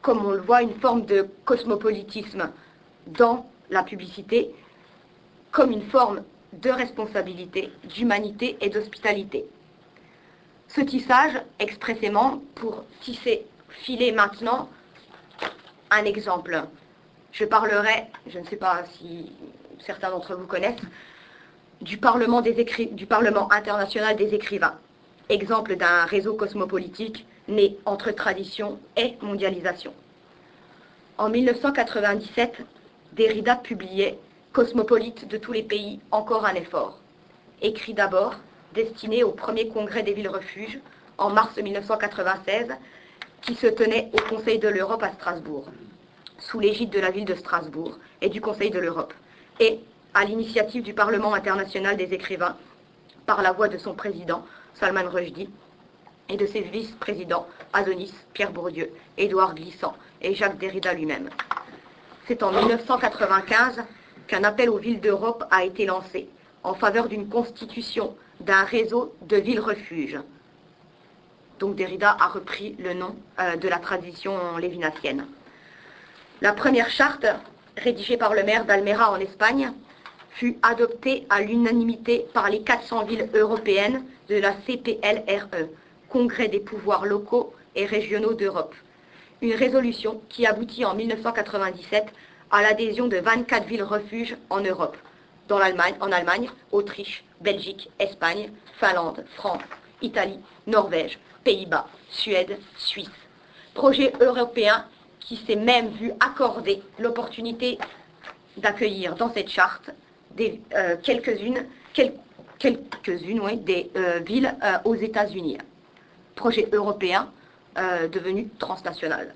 comme on le voit, une forme de cosmopolitisme dans la publicité, comme une forme de responsabilité, d'humanité et d'hospitalité. Ce tissage, expressément, pour tisser, filer maintenant un exemple. Je parlerai, je ne sais pas si certains d'entre vous connaissent, du Parlement, des écri- du Parlement international des écrivains, exemple d'un réseau cosmopolitique né entre tradition et mondialisation. En mille neuf cent quatre-vingt-dix-sept, Derrida publiait Cosmopolite de tous les pays, encore un effort, écrit d'abord, destiné au premier congrès des villes-refuges en mars mille neuf cent quatre-vingt-seize, qui se tenait au Conseil de l'Europe à Strasbourg, sous l'égide de la ville de Strasbourg et du Conseil de l'Europe, et à l'initiative du Parlement international des écrivains, par la voix de son président, Salman Rushdie, et de ses vice-présidents, Adonis, Pierre Bourdieu, Édouard Glissant et Jacques Derrida lui-même. C'est en mille neuf cent quatre-vingt-quinze qu'un appel aux villes d'Europe a été lancé en faveur d'une constitution d'un réseau de villes-refuges. Donc Derrida a repris le nom euh, de la tradition lévinassienne. La première charte, rédigée par le maire d'Almera en Espagne, fut adoptée à l'unanimité par les quatre cents villes européennes de la C P L R E, Congrès des pouvoirs locaux et régionaux d'Europe. Une résolution qui aboutit en mille neuf cent quatre-vingt-dix-sept à l'adhésion de vingt-quatre villes-refuges en Europe, dans l'Allemagne, en Allemagne, Autriche, Belgique, Espagne, Finlande, France, Italie, Norvège, Pays-Bas, Suède, Suisse. Projet européen qui s'est même vu accorder l'opportunité d'accueillir dans cette charte des, euh, quelques-unes, quel, quelques-unes oui, des euh, villes euh, aux États-Unis. Projet européen euh, devenu transnational.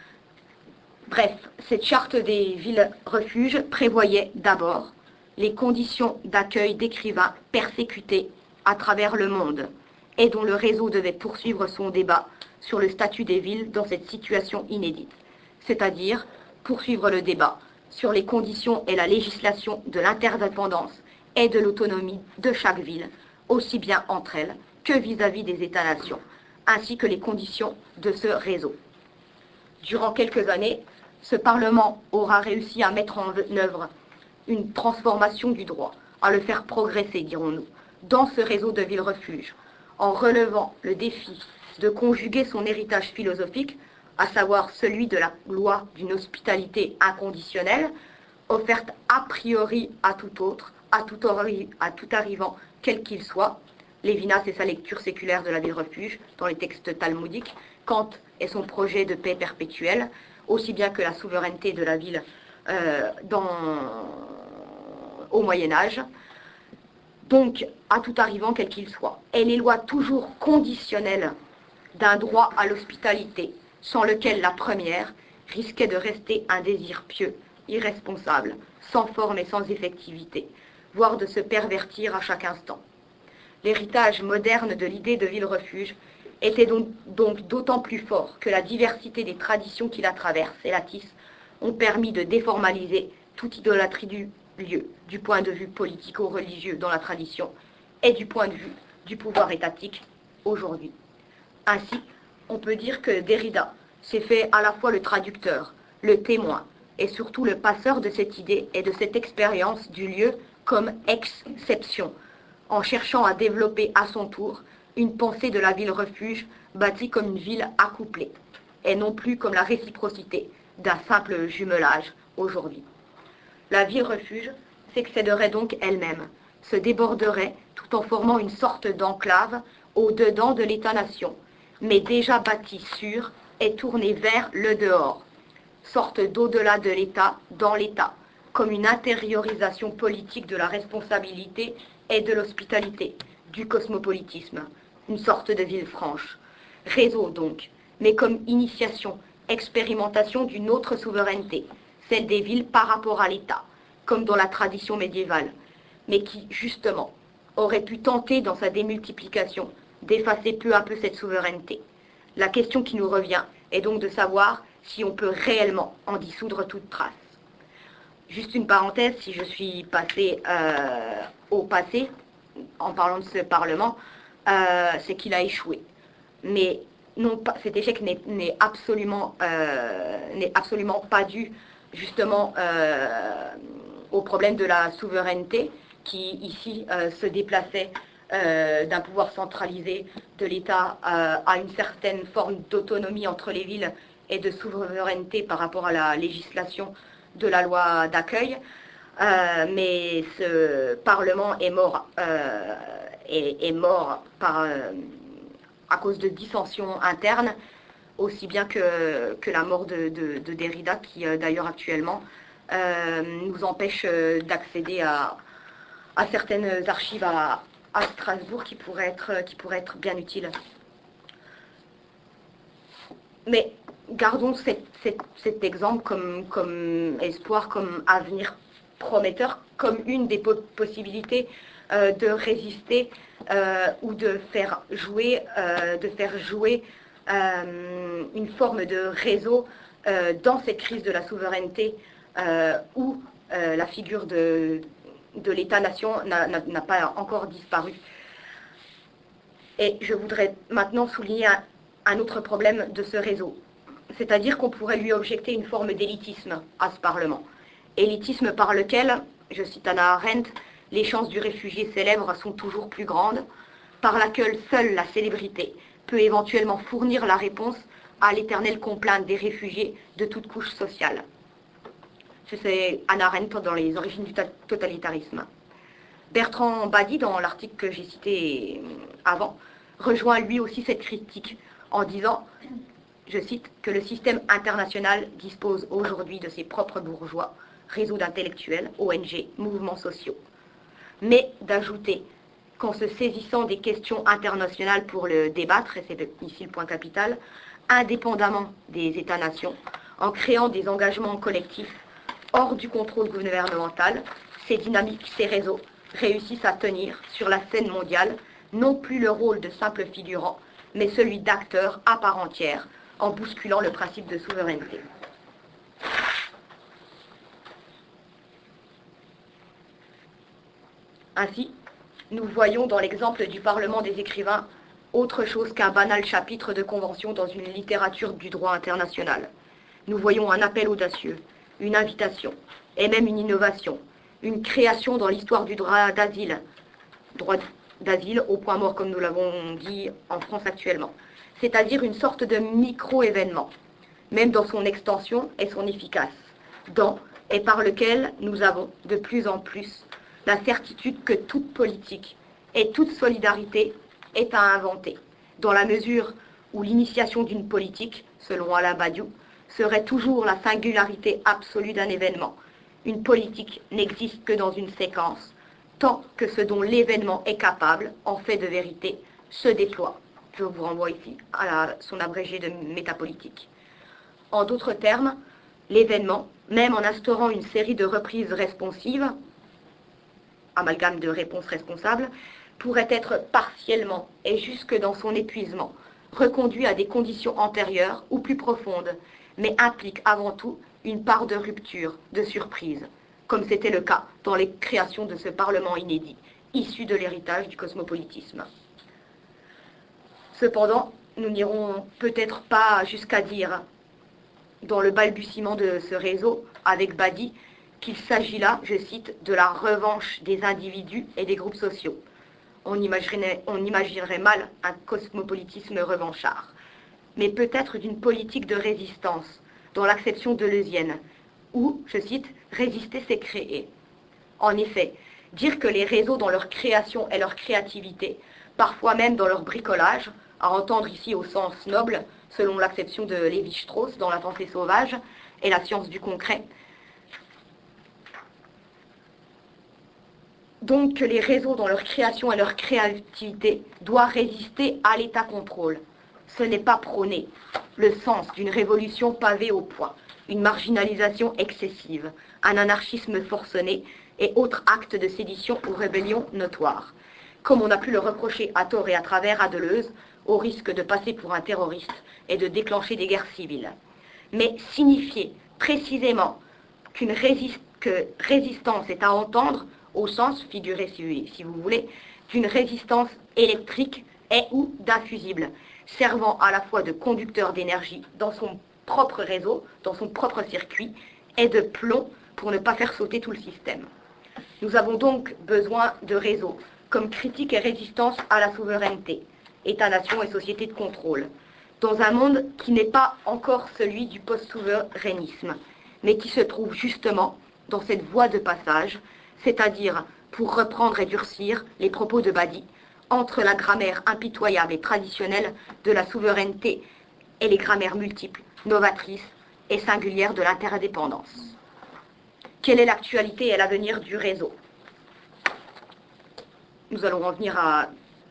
Bref, cette charte des villes-refuges prévoyait d'abord les conditions d'accueil d'écrivains persécutés à travers le monde et dont le réseau devait poursuivre son débat sur le statut des villes dans cette situation inédite, c'est-à-dire poursuivre le débat sur les conditions et la législation de l'interdépendance et de l'autonomie de chaque ville, aussi bien entre elles que vis-à-vis des États-nations, ainsi que les conditions de ce réseau. Durant quelques années, ce Parlement aura réussi à mettre en œuvre une transformation du droit, à le faire progresser, dirons-nous, dans ce réseau de villes-refuges, en relevant le défi de conjuguer son héritage philosophique, à savoir celui de la loi d'une hospitalité inconditionnelle, offerte a priori à tout autre, à tout, ori- à tout arrivant, quel qu'il soit. Lévinas et sa lecture séculaire de la ville-refuge dans les textes talmudiques, Kant et son projet de paix perpétuelle, aussi bien que la souveraineté de la ville euh, dans, au Moyen-Âge, donc à tout arrivant quel qu'il soit. Et les lois toujours conditionnelles d'un droit à l'hospitalité, sans lequel la première risquait de rester un désir pieux, irresponsable, sans forme et sans effectivité, voire de se pervertir à chaque instant. L'héritage moderne de l'idée de ville-refuge était donc, donc d'autant plus fort que la diversité des traditions qui la traversent et la tissent ont permis de déformaliser toute idolâtrie du lieu, du point de vue politico-religieux dans la tradition et du point de vue du pouvoir étatique aujourd'hui. Ainsi, on peut dire que Derrida s'est fait à la fois le traducteur, le témoin et surtout le passeur de cette idée et de cette expérience du lieu comme exception, en cherchant à développer à son tour une pensée de la ville-refuge bâtie comme une ville accouplée, et non plus comme la réciprocité d'un simple jumelage aujourd'hui. La ville-refuge s'excéderait donc elle-même, se déborderait tout en formant une sorte d'enclave au-dedans de l'État-nation, mais déjà bâtie sur et tournée vers le dehors, sorte d'au-delà de l'État dans l'État, comme une intériorisation politique de la responsabilité et de l'hospitalité, du cosmopolitisme, une sorte de ville franche. Réseau donc, mais comme initiation, expérimentation d'une autre souveraineté, celle des villes par rapport à l'État, comme dans la tradition médiévale, mais qui, justement, aurait pu tenter dans sa démultiplication d'effacer peu à peu cette souveraineté. La question qui nous revient est donc de savoir si on peut réellement en dissoudre toute trace. Juste une parenthèse, si je suis passée euh, au passé, en parlant de ce Parlement, euh, c'est qu'il a échoué. Mais non pas, cet échec n'est absolument, euh, n'est absolument pas dû justement euh, au problème de la souveraineté qui ici euh, se déplaçait euh, d'un pouvoir centralisé de l'État euh, à une certaine forme d'autonomie entre les villes et de souveraineté par rapport à la législation de la loi d'accueil. Euh, mais ce Parlement est mort, euh, est, est mort par, euh, à cause de dissensions internes, aussi bien que, que la mort de, de, de Derrida, qui euh, d'ailleurs actuellement euh, nous empêche euh, d'accéder à, à certaines archives à, à Strasbourg qui pourraient être, qui pourraient être bien utiles. Mais gardons cet, cet, cet exemple comme, comme espoir, comme avenir prometteur, comme une des po possibilités euh, de résister euh, ou de faire jouer, euh, de faire jouer euh, une forme de réseau euh, dans cette crise de la souveraineté euh, où euh, la figure de, de l'État-nation n'a pas encore disparu. Et je voudrais maintenant souligner un, un autre problème de ce réseau, c'est-à-dire qu'on pourrait lui objecter une forme d'élitisme à ce Parlement. Élitisme par lequel, je cite Hannah Arendt, les chances du réfugié célèbre sont toujours plus grandes, par laquelle seule la célébrité peut éventuellement fournir la réponse à l'éternelle complainte des réfugiés de toute couche sociale. C'est Hannah Arendt dans Les origines du totalitarisme. Bertrand Badi, dans l'article que j'ai cité avant, rejoint lui aussi cette critique en disant, je cite, que le système international dispose aujourd'hui de ses propres bourgeois, réseaux d'intellectuels, O N G, mouvements sociaux. Mais d'ajouter qu'en se saisissant des questions internationales pour le débattre, et c'est ici le point capital, indépendamment des États-nations, en créant des engagements collectifs hors du contrôle gouvernemental, ces dynamiques, ces réseaux réussissent à tenir sur la scène mondiale non plus le rôle de simple figurant, mais celui d'acteur à part entière, en bousculant le principe de souveraineté. Ainsi, nous voyons dans l'exemple du Parlement des écrivains autre chose qu'un banal chapitre de convention dans une littérature du droit international. Nous voyons un appel audacieux, une invitation, et même une innovation, une création dans l'histoire du droit d'asile, droit d'asile au point mort comme nous l'avons dit en France actuellement, c'est-à-dire une sorte de micro-événement, même dans son extension et son efficace, dans et par lequel nous avons de plus en plus la certitude que toute politique et toute solidarité est à inventer, dans la mesure où l'initiation d'une politique, selon Alain Badiou, serait toujours la singularité absolue d'un événement. Une politique n'existe que dans une séquence, tant que ce dont l'événement est capable, en fait de vérité, se déploie. Je vous renvoie ici à la, son abrégé de métapolitique. En d'autres termes, l'événement, même en instaurant une série de reprises responsives, amalgame de réponses responsables, pourrait être partiellement et jusque dans son épuisement, reconduit à des conditions antérieures ou plus profondes, mais implique avant tout une part de rupture, de surprise, comme c'était le cas dans les créations de ce Parlement inédit, issu de l'héritage du cosmopolitisme. Cependant, nous n'irons peut-être pas jusqu'à dire, dans le balbutiement de ce réseau, avec Badi, qu'il s'agit là, je cite, de la revanche des individus et des groupes sociaux. On imaginerait, on imaginerait mal un cosmopolitisme revanchard, mais peut-être d'une politique de résistance, dans l'acception deleuzienne, où, je cite, résister c'est créer. En effet, dire que les réseaux dans leur création et leur créativité, parfois même dans leur bricolage, à entendre ici au sens noble, selon l'acception de Lévi-Strauss dans La pensée sauvage et la science du concret, donc que les réseaux dans leur création et leur créativité doivent résister à l'état-contrôle. Ce n'est pas prôner le sens d'une révolution pavée au poing, une marginalisation excessive, un anarchisme forcené et autres actes de sédition ou rébellion notoires, comme on a pu le reprocher à tort et à travers à Deleuze, au risque de passer pour un terroriste et de déclencher des guerres civiles. Mais signifier précisément qu'une résist que résistance est à entendre au sens figuré, si, si vous voulez, d'une résistance électrique est ou d'infusible, servant à la fois de conducteur d'énergie dans son propre réseau, dans son propre circuit, et de plomb pour ne pas faire sauter tout le système. Nous avons donc besoin de réseaux comme critique et résistance à la souveraineté, État-nation et société de contrôle, dans un monde qui n'est pas encore celui du post-souverainisme, mais qui se trouve justement dans cette voie de passage, c'est-à-dire, pour reprendre et durcir les propos de Badi, entre la grammaire impitoyable et traditionnelle de la souveraineté et les grammaires multiples, novatrices et singulières de l'interdépendance. Quelle est l'actualité et l'avenir du réseau? Nous allons en venir à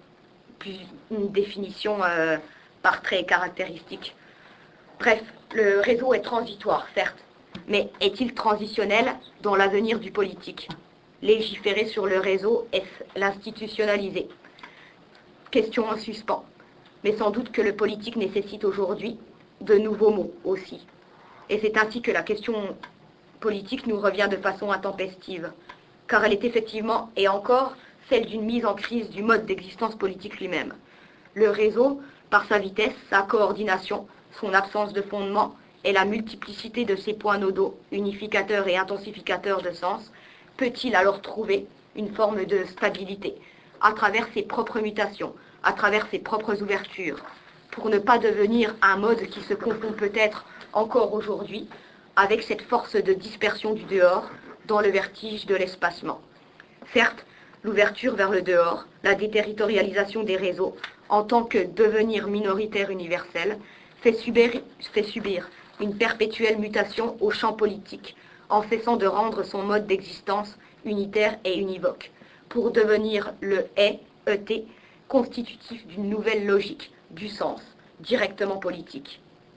une définition euh, par traits caractéristiques. Bref, le réseau est transitoire, certes, mais est-il transitionnel dans l'avenir du politique? Légiférer sur le réseau, est-ce l'institutionnaliser? Question en suspens. Mais sans doute que le politique nécessite aujourd'hui de nouveaux mots aussi. Et c'est ainsi que la question politique nous revient de façon intempestive, car elle est effectivement, et encore, celle d'une mise en crise du mode d'existence politique lui-même. Le réseau, par sa vitesse, sa coordination, son absence de fondement et la multiplicité de ses points nodaux, unificateurs et intensificateurs de sens, peut-il alors trouver une forme de stabilité à travers ses propres mutations, à travers ses propres ouvertures, pour ne pas devenir un mode qui se confond peut-être encore aujourd'hui avec cette force de dispersion du dehors dans le vertige de l'espacement. Certes, l'ouverture vers le dehors, la déterritorialisation des réseaux, en tant que devenir minoritaire universel, fait subir, fait subir une perpétuelle mutation au champ politique, en cessant de rendre son mode d'existence unitaire et univoque, pour devenir le « est », E T, constitutif d'une nouvelle logique, du sens, directement politique.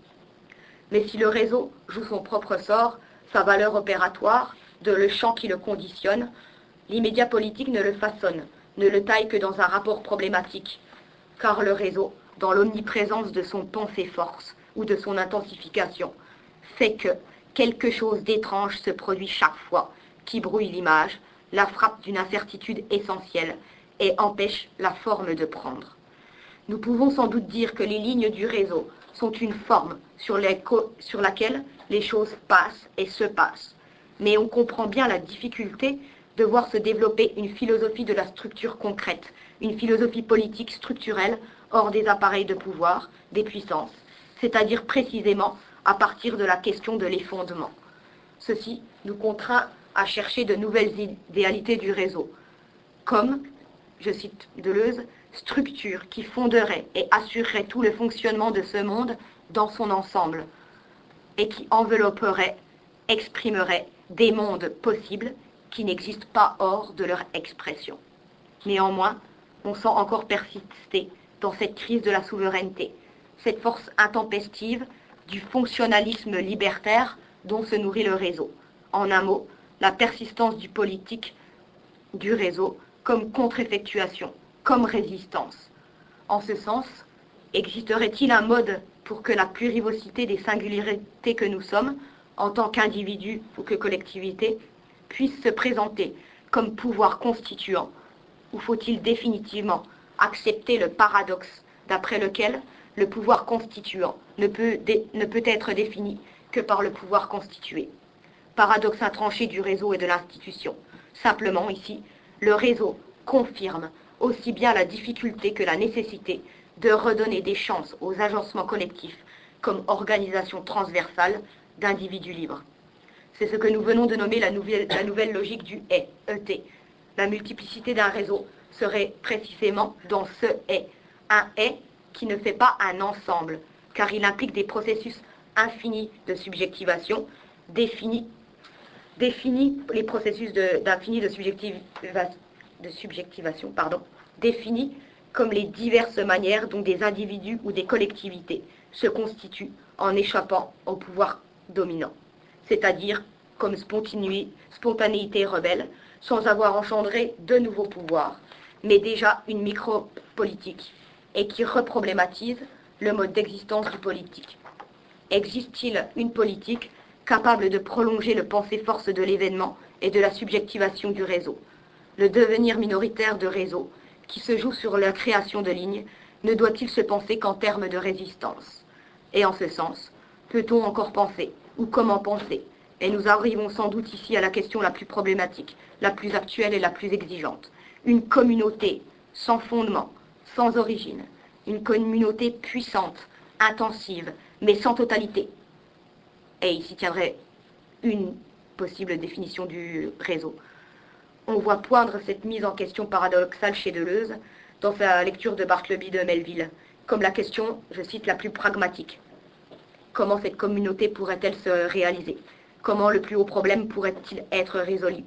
Mais si le réseau joue son propre sort, sa valeur opératoire, de le champ qui le conditionne, l'immédiat politique ne le façonne, ne le taille que dans un rapport problématique, car le réseau, dans l'omniprésence de son pensée-force ou de son intensification, fait que quelque chose d'étrange se produit chaque fois, qui brouille l'image, la frappe d'une incertitude essentielle et empêche la forme de prendre. Nous pouvons sans doute dire que les lignes du réseau sont une forme sur, les co- sur laquelle les choses passent et se passent. Mais on comprend bien la difficulté de voir se développer une philosophie de la structure concrète, une philosophie politique structurelle hors des appareils de pouvoir, des puissances, c'est-à-dire précisément à partir de la question de l'effondrement. Ceci nous contraint à chercher de nouvelles idéalités du réseau, comme, je cite Deleuze, structure qui fonderait et assurerait tout le fonctionnement de ce monde dans son ensemble, et qui envelopperait, exprimerait des mondes possibles qui n'existent pas hors de leur expression. Néanmoins, on sent encore persister dans cette crise de la souveraineté, cette force intempestive du fonctionnalisme libertaire dont se nourrit le réseau. En un mot, la persistance du politique, du réseau, comme contre-effectuation, comme résistance. En ce sens, existerait-il un mode pour que la plurivocité des singularités que nous sommes, en tant qu'individus ou que collectivité, puisse se présenter comme pouvoir constituant, ou faut-il définitivement accepter le paradoxe d'après lequel le pouvoir constituant ne peut, dé, ne peut être défini que par le pouvoir constitué? Paradoxe intranché du réseau et de l'institution. Simplement, ici, le réseau confirme aussi bien la difficulté que la nécessité de redonner des chances aux agencements collectifs comme organisation transversale d'individus libres. C'est ce que nous venons de nommer la nouvelle, la nouvelle logique du « est », E T. La multiplicité d'un réseau serait précisément dans ce « est », un « est » qui ne fait pas un ensemble, car il implique des processus infinis de subjectivation, définis, définis les processus d'infini de, de, subjectiva, de subjectivation, pardon, définis comme les diverses manières dont des individus ou des collectivités se constituent en échappant au pouvoir dominant, c'est-à-dire comme spontanéité rebelle, sans avoir engendré de nouveaux pouvoirs, mais déjà une micro-politique, et qui reproblématise le mode d'existence du politique. Existe-t-il une politique capable de prolonger le pensée-force de l'événement et de la subjectivation du réseau? Le devenir minoritaire de réseau, qui se joue sur la création de lignes, ne doit-il se penser qu'en termes de résistance? Et en ce sens, peut-on encore penser, ou comment penser? Et nous arrivons sans doute ici à la question la plus problématique, la plus actuelle et la plus exigeante. Une communauté sans fondement, sans origine, une communauté puissante, intensive, mais sans totalité. Et ici tiendrait une possible définition du réseau. On voit poindre cette mise en question paradoxale chez Deleuze dans sa lecture de Bartleby de Melville, comme la question, je cite, la plus pragmatique. Comment cette communauté pourrait-elle se réaliser? Comment le plus haut problème pourrait-il être résolu?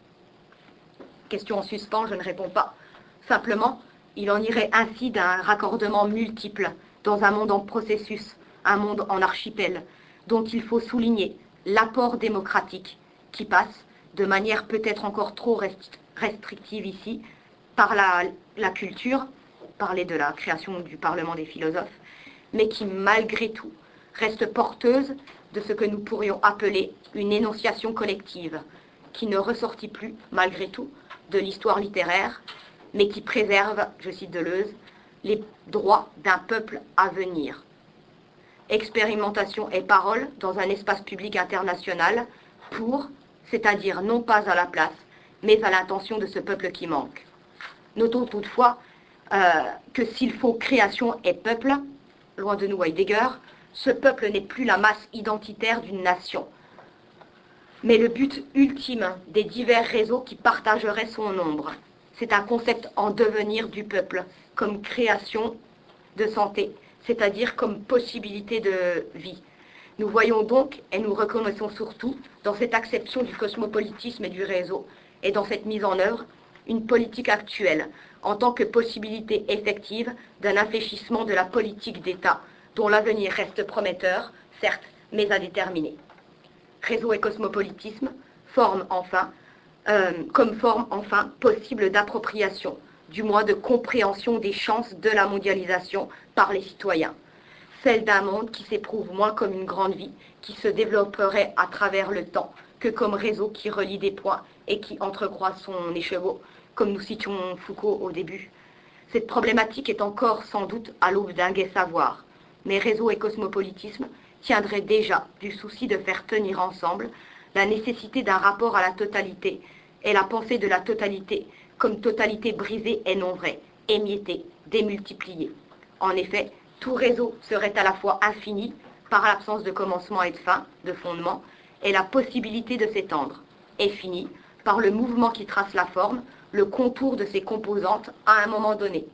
Question en suspens, je ne réponds pas. Simplement, il en irait ainsi d'un raccordement multiple dans un monde en processus, un monde en archipel, dont il faut souligner l'apport démocratique qui passe, de manière peut-être encore trop restrictive ici, par la, la culture, parler de la création du Parlement des philosophes, mais qui malgré tout reste porteuse de ce que nous pourrions appeler une énonciation collective, qui ne ressortit plus, malgré tout, de l'histoire littéraire, mais qui préserve, je cite Deleuze, les droits d'un peuple à venir. Expérimentation et parole dans un espace public international pour, c'est-à-dire non pas à la place, mais à l'intention de ce peuple qui manque. Notons toutefois euh, que s'il faut création et peuple, loin de nous Heidegger, ce peuple n'est plus la masse identitaire d'une nation, mais le but ultime des divers réseaux qui partageraient son nombre. C'est un concept en devenir du peuple, comme création de santé, c'est-à-dire comme possibilité de vie. Nous voyons donc, et nous reconnaissons surtout, dans cette acception du cosmopolitisme et du réseau, et dans cette mise en œuvre, une politique actuelle, en tant que possibilité effective d'un infléchissement de la politique d'État, dont l'avenir reste prometteur, certes, mais à déterminer. Réseau et cosmopolitisme, forme enfin, euh, comme forme enfin possible d'appropriation, du moins de compréhension des chances de la mondialisation par les citoyens. Celle d'un monde qui s'éprouve moins comme une grande vie, qui se développerait à travers le temps, que comme réseau qui relie des points et qui entrecroise son écheveau, comme nous citions Foucault au début. Cette problématique est encore sans doute à l'aube d'un gai savoir, mais réseau et cosmopolitisme tiendraient déjà du souci de faire tenir ensemble la nécessité d'un rapport à la totalité et la pensée de la totalité comme totalité brisée et non vraie, émiettée, démultipliée. En effet, tout réseau serait à la fois infini par l'absence de commencement et de fin, de fondement, et la possibilité de s'étendre, et fini par le mouvement qui trace la forme, le contour de ses composantes à un moment donné.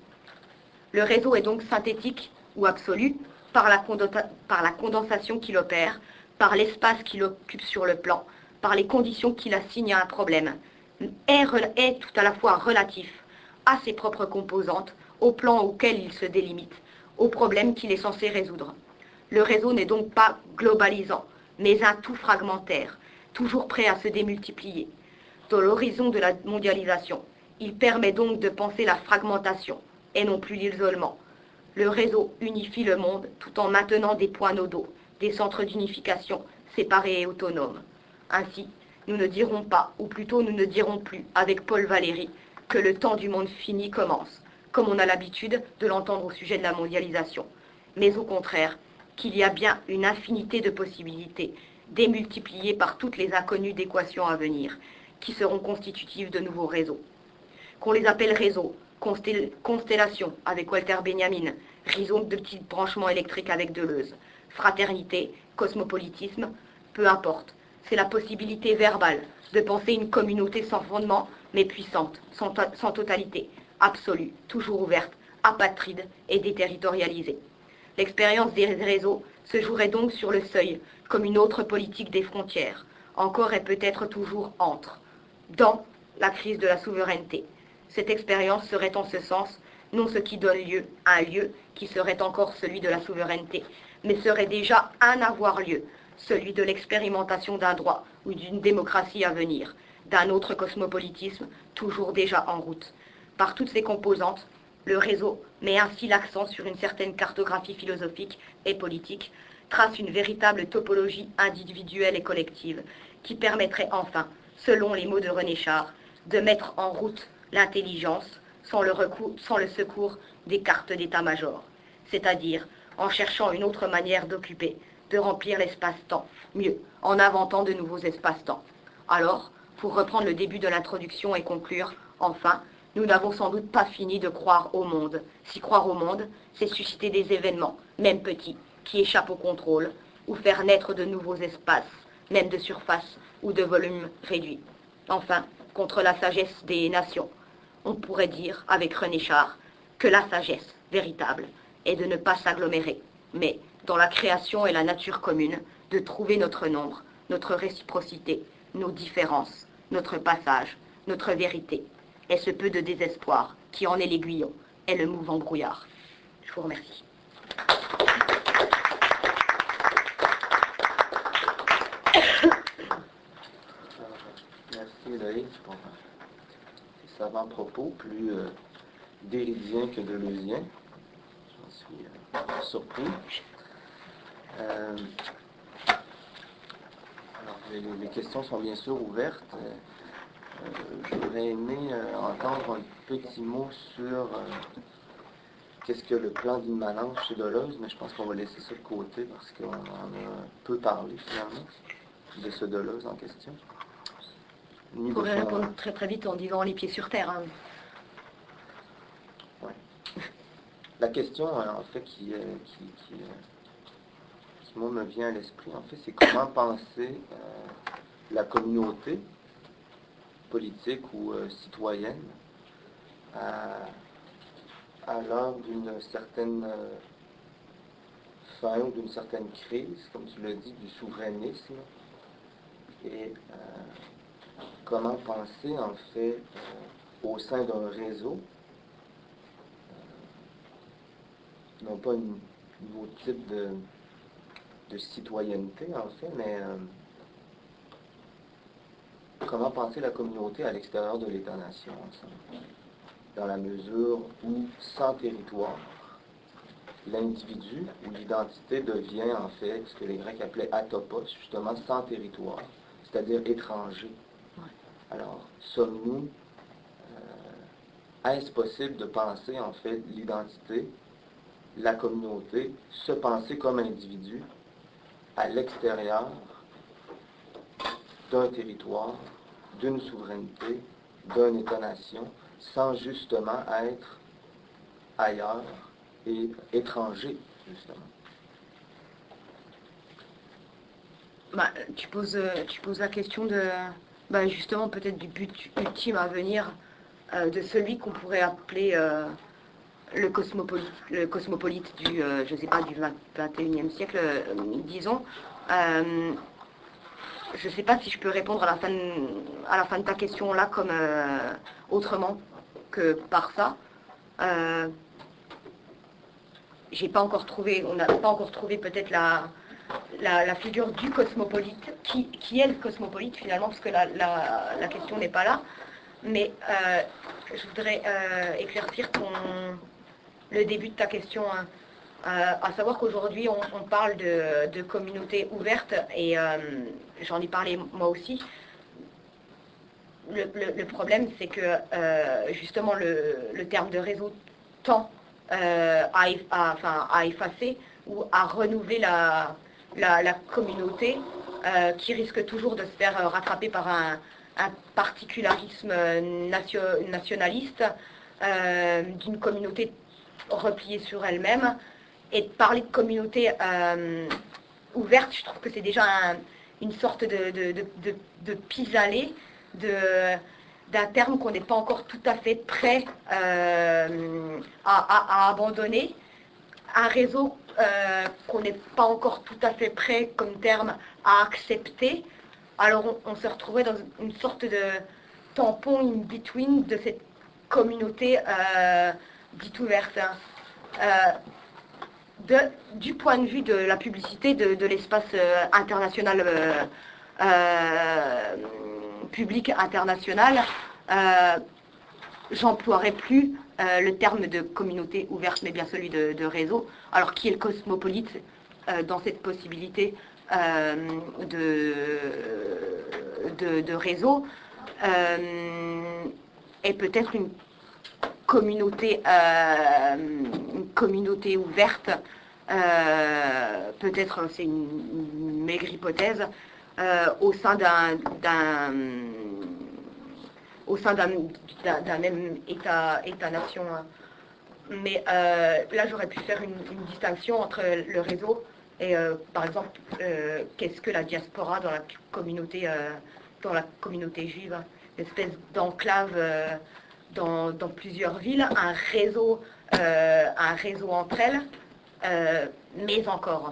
Le réseau est donc synthétique ou absolu par la, par la condensation qu'il opère, par l'espace qu'il occupe sur le plan, par les conditions qu'il assigne à un problème, est, est tout à la fois relatif à ses propres composantes, au plan auquel il se délimite, au problème qu'il est censé résoudre. Le réseau n'est donc pas globalisant, mais un tout fragmentaire, toujours prêt à se démultiplier. Dans l'horizon de la mondialisation, il permet donc de penser la fragmentation, et non plus l'isolement. Le réseau unifie le monde tout en maintenant des points nodaux, des centres d'unification séparés et autonomes. Ainsi, nous ne dirons pas, ou plutôt nous ne dirons plus, avec Paul Valéry, que le temps du monde fini commence, comme on a l'habitude de l'entendre au sujet de la mondialisation, mais au contraire, qu'il y a bien une infinité de possibilités, démultipliées par toutes les inconnues d'équations à venir, qui seront constitutives de nouveaux réseaux. Qu'on les appelle réseaux, constel- constellations avec Walter Benjamin, rhizome de petits branchements électriques avec Deleuze, fraternité, cosmopolitisme, peu importe. C'est la possibilité verbale de penser une communauté sans fondement, mais puissante, sans, to- sans totalité, absolue, toujours ouverte, apatride et déterritorialisée. L'expérience des réseaux se jouerait donc sur le seuil, comme une autre politique des frontières, encore et peut-être toujours entre, dans la crise de la souveraineté. Cette expérience serait en ce sens non ce qui donne lieu à un lieu qui serait encore celui de la souveraineté, mais serait déjà un avoir-lieu, celui de l'expérimentation d'un droit ou d'une démocratie à venir, d'un autre cosmopolitisme toujours déjà en route. Par toutes ses composantes, le réseau met ainsi l'accent sur une certaine cartographie philosophique et politique, trace une véritable topologie individuelle et collective, qui permettrait enfin, selon les mots de René Char, de mettre en route l'intelligence sans le, recours, sans le secours des cartes d'état-major, c'est-à-dire en cherchant une autre manière d'occuper, de remplir l'espace-temps, mieux, en inventant de nouveaux espaces-temps. Alors, pour reprendre le début de l'introduction et conclure, enfin, nous n'avons sans doute pas fini de croire au monde. Si croire au monde, c'est susciter des événements, même petits, qui échappent au contrôle, ou faire naître de nouveaux espaces, même de surface ou de volume réduit. Enfin, contre la sagesse des nations, on pourrait dire, avec René Char, que la sagesse véritable est de ne pas s'agglomérer, mais, dans la création et la nature commune, de trouver notre nombre, notre réciprocité, nos différences, notre passage, notre vérité, et ce peu de désespoir qui en est l'aiguillon, est le mouvant brouillard. Je vous remercie. Merci Loïc pour ces savants propos, plus euh, déridiens que deleuziens. J'en suis euh, surpris. Euh, alors, les, les questions sont bien sûr ouvertes. Euh, J'aurais aimé euh, entendre un petit mot sur euh, qu'est-ce que le plan d'immanence chez Deleuze, mais je pense qu'on va laisser ça de côté parce qu'on en a peu parlé finalement de ce Deleuze en question. Je pourrais son... répondre très très vite en disant les pieds sur terre. Hein. Ouais. La question, en fait, qui, euh, qui, qui, euh, qui moi, me vient à l'esprit, en fait, c'est comment penser euh, la communauté politique ou euh, citoyenne à, à l'heure d'une certaine euh, fin ou d'une certaine crise, comme tu l'as dit, du souverainisme. Et euh, comment penser, en fait, euh, au sein d'un réseau, non pas un nouveau type de, de citoyenneté, en fait, mais euh, comment penser la communauté à l'extérieur de l'État-nation, dans la mesure où, sans territoire, l'individu ou l'identité devient, en fait, ce que les Grecs appelaient atopos, justement, sans territoire, c'est-à-dire étranger. Alors, sommes-nous, euh, est-ce possible de penser, en fait, l'identité, la communauté, se penser comme individu à l'extérieur d'un territoire, d'une souveraineté, d'un État-nation, sans justement être ailleurs et étranger, justement. Bah, tu, poses, tu poses la question de, bah, justement, peut-être du but ultime à venir euh, de celui qu'on pourrait appeler euh, le cosmopolite, le cosmopolite du, euh, je sais pas, du vingt et unième siècle, euh, disons. Euh, je ne sais pas si je peux répondre à la fin de, à la fin de ta question là comme euh, autrement que par ça. Euh, j'ai pas encore trouvé, on n'a pas encore trouvé peut-être la, la, la figure du cosmopolite, qui, qui est le cosmopolite finalement, parce que la, la, la question n'est pas là. Mais euh, je voudrais euh, éclaircir ton, le début de ta question, hein. Euh, à savoir qu'aujourd'hui on, on parle de, de communauté ouverte et euh, j'en ai parlé moi aussi. Le, le, le problème c'est que euh, justement le, le terme de réseau tend euh, à, à, enfin, à effacer ou à renouveler la, la, la communauté euh, qui risque toujours de se faire rattraper par un, un particularisme nation, nationaliste euh, d'une communauté repliée sur elle-même. Et de parler de communauté euh, ouverte, je trouve que c'est déjà un, une sorte de, de, de, de, de pis-aller d'un terme qu'on n'est pas encore tout à fait prêt euh, à, à, à abandonner. Un réseau euh, qu'on n'est pas encore tout à fait prêt comme terme à accepter. Alors on, on se retrouvait dans une sorte de tampon in between de cette communauté euh, dite ouverte. Euh, De, du point de vue de la publicité de, de l'espace euh, international, euh, euh, public international, euh, j'emploierai plus euh, le terme de communauté ouverte, mais bien celui de, de réseau. Alors, qui est le cosmopolite euh, dans cette possibilité euh, de, de, de réseau euh, est peut-être une communauté, euh, une communauté ouverte, euh, peut-être c'est une, une maigre hypothèse, euh, au sein d'un, d'un au sein d'un, d'un, d'un même État, État-nation. Mais euh, là, j'aurais pu faire une, une distinction entre le réseau et, euh, par exemple, euh, qu'est-ce que la diaspora dans la communauté, euh, dans la communauté juive, une espèce d'enclave euh, dans, dans plusieurs villes, un réseau, euh, un réseau entre elles, euh, mais encore.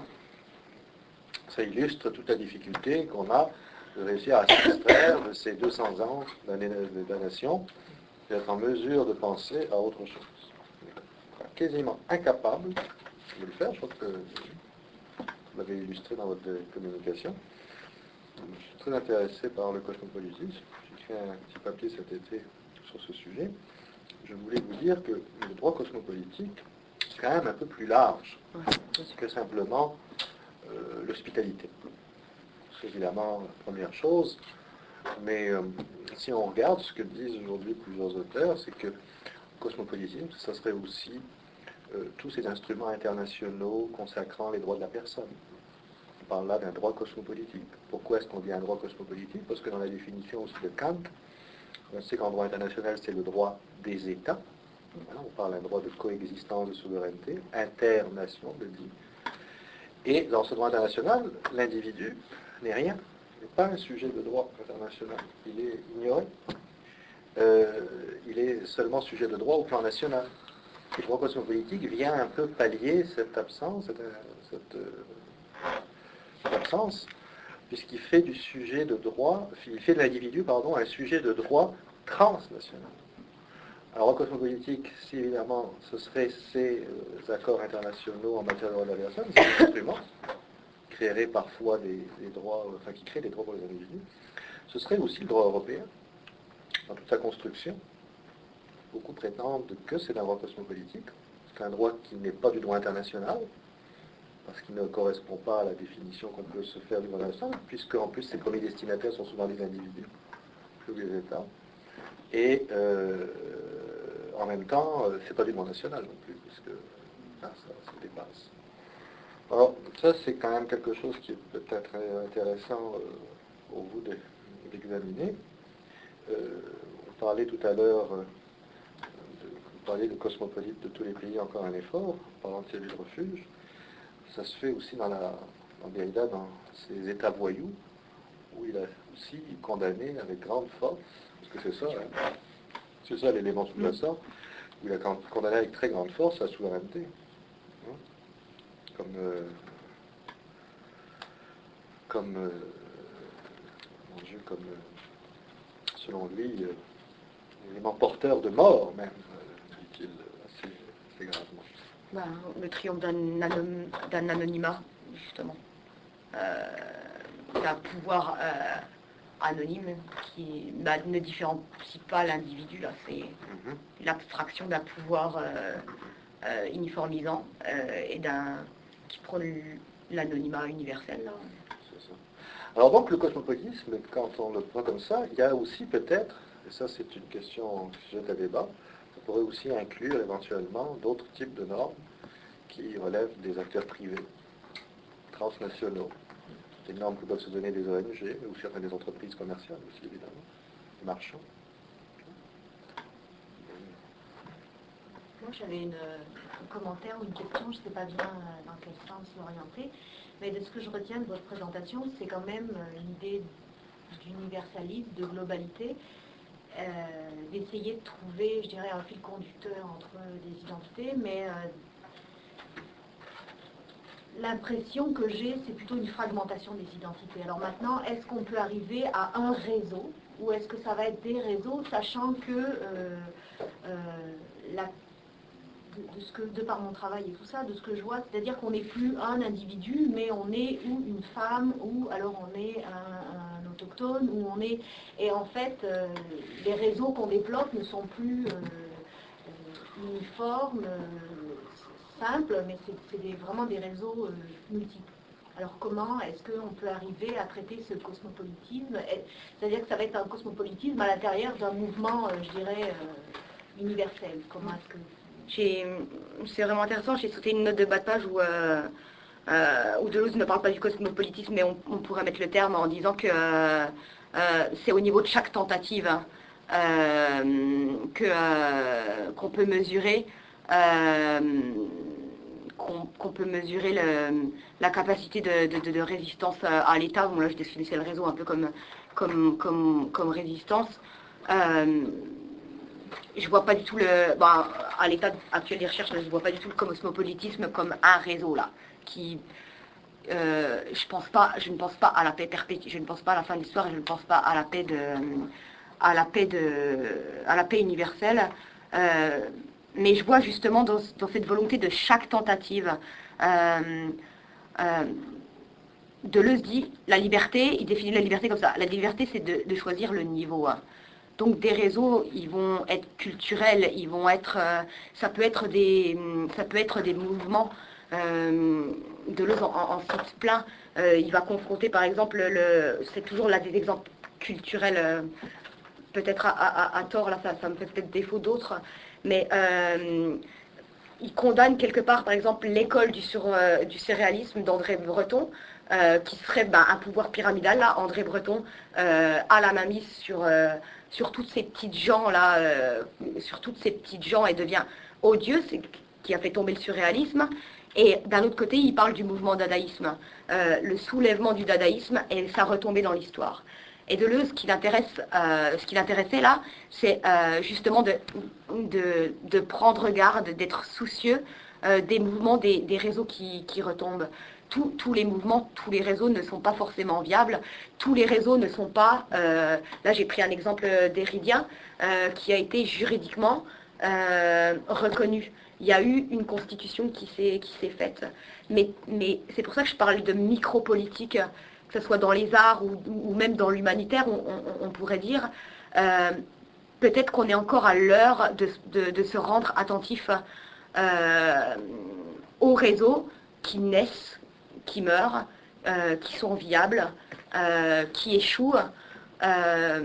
Ça illustre toute la difficulté qu'on a de réussir à s'extraire de ces deux cents ans de la nation et être en mesure de penser à autre chose. Quasiment incapable de le faire, je crois que vous l'avez illustré dans votre communication. Je suis très intéressé par le cosmopolitisme. J'ai écrit un petit papier cet été sur ce sujet. Je voulais vous dire que le droit cosmopolitique, c'est quand même un peu plus large que simplement euh, l'hospitalité. C'est évidemment la première chose, mais euh, si on regarde ce que disent aujourd'hui plusieurs auteurs, c'est que le cosmopolitisme, ça serait aussi euh, tous ces instruments internationaux consacrant les droits de la personne. On parle là d'un droit cosmopolitique. Pourquoi est-ce qu'on dit un droit cosmopolitique? Parce que dans la définition aussi de Kant, on sait qu'en droit international, c'est le droit des États. Voilà, on parle d'un droit de coexistence, de souveraineté, internation, de dit. Et dans ce droit international, l'individu n'est rien. Il n'est pas un sujet de droit international. Il est ignoré. Euh, il est seulement sujet de droit au plan national. Le droit cosmopolitique vient un peu pallier cette absence, cette, cette, cette absence, puisqu'il fait du sujet de droit, il fait de l'individu, pardon, un sujet de droit transnational. Alors, en cosmopolitique, si évidemment ce seraient ces euh, accords internationaux en matière de droits de la personne, ces instruments qui créeraient parfois des, des droits, enfin qui créent des droits pour les individus, ce serait aussi le droit européen, dans toute sa construction. Beaucoup prétendent que c'est un droit cosmopolitique, c'est un droit qui n'est pas du droit international, parce qu'il ne correspond pas à la définition qu'on peut se faire du droit international, puisque en plus ses premiers destinataires sont souvent des individus, que les États. Et euh, en même temps, c'est pas du droit national non plus, puisque ah, ça, ça dépasse. Alors, ça c'est quand même quelque chose qui est peut-être intéressant euh, pour vous d'examiner. Euh, on parlait tout à l'heure, euh, de, vous parliez de cosmopolite de tous les pays, encore un effort, en parlant de celui de refuge. Ça se fait aussi dans, la, dans Derrida, dans ses états voyous, où il a aussi condamné avec grande force, parce que c'est ça, hein, c'est ça l'élément sous-jacent, où il a condamné avec très grande force la souveraineté. Hein, comme, euh, comme, euh, mon Dieu, comme, euh, selon lui, euh, l'élément porteur de mort, même, euh, dit-il assez, assez gravement. Ben, le triomphe d'un, anon- d'un anonymat, justement. Euh, d'un pouvoir euh, anonyme qui bah, ne différencie pas l'individu. Là, c'est mm-hmm. l'abstraction d'un pouvoir euh, euh, uniformisant euh, et d'un qui prône l'anonymat universel. Là. C'est ça. Alors donc le cosmopolitisme, quand on le prend comme ça, il y a aussi peut-être, et ça c'est une question sujette à débat, ça pourrait aussi inclure éventuellement d'autres types de normes qui relèvent des acteurs privés, transnationaux, des normes que peuvent se donner des O N G, ou certaines des entreprises commerciales aussi, évidemment, des marchands. Moi, j'avais une, un commentaire ou une question, je ne sais pas bien dans quel sens l'orienter, mais de ce que je retiens de votre présentation, c'est quand même une idée d'universalisme, de globalité, euh, d'essayer de trouver, je dirais, un fil conducteur entre des identités, mais... Euh, l'impression que j'ai, c'est plutôt une fragmentation des identités. Alors maintenant, est-ce qu'on peut arriver à un réseau ou est-ce que ça va être des réseaux, sachant que, euh, euh, la, de, de, ce que, de par mon travail et tout ça, de ce que je vois, c'est-à-dire qu'on n'est plus un individu, mais on est ou une femme, ou alors on est un, un autochtone, ou on est... Et en fait, euh, les réseaux qu'on développe ne sont plus euh, euh, uniformes, euh, simple, mais c'est des, vraiment des réseaux euh, multiples. Alors comment est-ce qu'on peut arriver à traiter ce cosmopolitisme? C'est-à-dire que ça va être un cosmopolitisme à l'intérieur d'un mouvement, euh, je dirais, euh, universel. Comment est-ce que... J'ai, c'est vraiment intéressant, j'ai sauté une note de bas de page où, euh, euh, où Deleuze ne parle pas du cosmopolitisme, mais on, on pourrait mettre le terme en disant que euh, euh, c'est au niveau de chaque tentative hein, euh, que, euh, qu'on peut mesurer euh, qu'on, qu'on peut mesurer le, la capacité de, de, de résistance à l'État. Bon là je définissais le réseau un peu comme, comme, comme, comme résistance. Euh, je vois pas du tout le, bon, à l'état actuel des recherches, je vois pas du tout le cosmopolitisme comme un réseau là, qui, euh, je pense pas, je ne pense pas à la paix perpétuelle, je ne pense pas à la fin de l'histoire, et je ne pense pas à la paix de, à la paix de, à la paix universelle, euh, mais je vois justement dans, dans cette volonté de chaque tentative. Euh, euh, Deleuze dit la liberté, il définit la liberté comme ça. La liberté, c'est de, de choisir le niveau. Hein. Donc des réseaux, ils vont être culturels, ils vont être, euh, ça peut être des, ça peut être des mouvements. Euh, Deleuze en, en cite plein. Euh, il va confronter par exemple le, c'est toujours là des exemples culturels, euh, peut-être à, à, à tort là, ça, ça me fait peut-être défaut d'autres, mais euh, il condamne quelque part, par exemple, l'école du, sur, euh, du surréalisme d'André Breton, euh, qui serait ben, un pouvoir pyramidal. Là, André Breton euh, a la mainmise sur, euh, sur toutes ces petites gens là, euh, sur toutes ces petites gens et devient odieux, c'est qui a fait tomber le surréalisme. Et d'un autre côté, il parle du mouvement dadaïsme, euh, le soulèvement du dadaïsme et sa retombée dans l'histoire. Et Deleuze, ce qui l'intéresse, euh, ce qui l'intéressait là, c'est euh, justement de, de, de prendre garde, d'être soucieux euh, des mouvements, des, des réseaux qui, qui retombent. Tous, tous les mouvements, tous les réseaux ne sont pas forcément viables. Tous les réseaux ne sont pas... Euh, là, j'ai pris un exemple d'Héridien euh, qui a été juridiquement euh, reconnu. Il y a eu une constitution qui s'est, qui s'est faite. Mais, mais c'est pour ça que je parle de micropolitique, que ce soit dans les arts ou, ou même dans l'humanitaire, on, on, on pourrait dire, euh, peut-être qu'on est encore à l'heure de, de, de se rendre attentif euh, aux réseaux qui naissent, qui meurent, euh, qui sont viables, euh, qui échouent. Euh,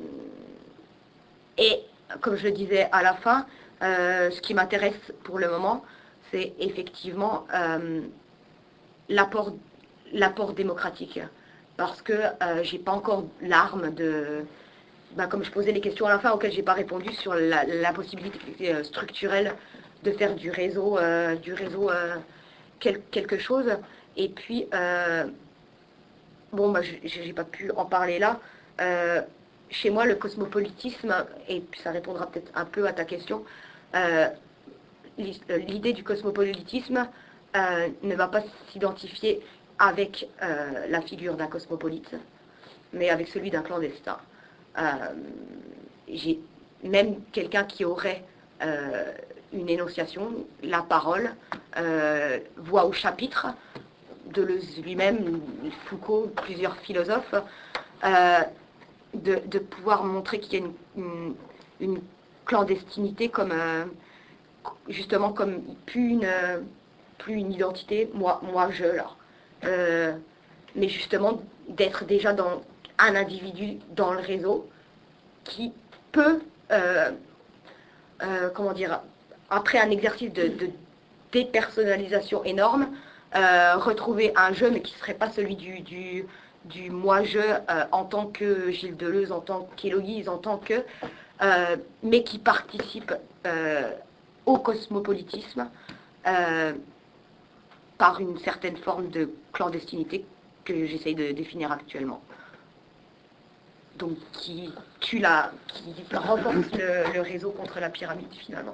et comme je le disais à la fin, euh, ce qui m'intéresse pour le moment, c'est effectivement euh, l'apport l'apport démocratique, parce que euh, j'ai pas encore l'arme de, ben, comme je posais les questions à la fin auxquelles j'ai pas répondu sur la, la possibilité euh, structurelle de faire du réseau, euh, du réseau euh, quel, quelque chose. Et puis, euh, bon, ben, j'ai pas pu en parler là. Euh, chez moi, le cosmopolitisme, et puis ça répondra peut-être un peu à ta question, euh, l'idée du cosmopolitisme euh, ne va pas s'identifier avec euh, la figure d'un cosmopolite, mais avec celui d'un clandestin. Euh, j'ai même quelqu'un qui aurait euh, une énonciation, la parole, euh, voix au chapitre, Deleuze lui-même, Foucault, plusieurs philosophes, euh, de, de pouvoir montrer qu'il y a une, une, une clandestinité comme... Euh, justement comme plus une, plus une identité, moi, moi je, là. Euh, mais justement d'être déjà dans un individu dans le réseau qui peut, euh, euh, comment dire, après un exercice de, de dépersonnalisation énorme, euh, retrouver un jeu, mais qui ne serait pas celui du, du, du moi-je euh, en tant que Gilles Deleuze, en tant qu'Héloïse, en tant que... Euh, mais qui participe euh, au cosmopolitisme euh, par une certaine forme de clandestinité que j'essaye de définir actuellement. Donc qui tue la, qui renforce le, le réseau contre la pyramide finalement.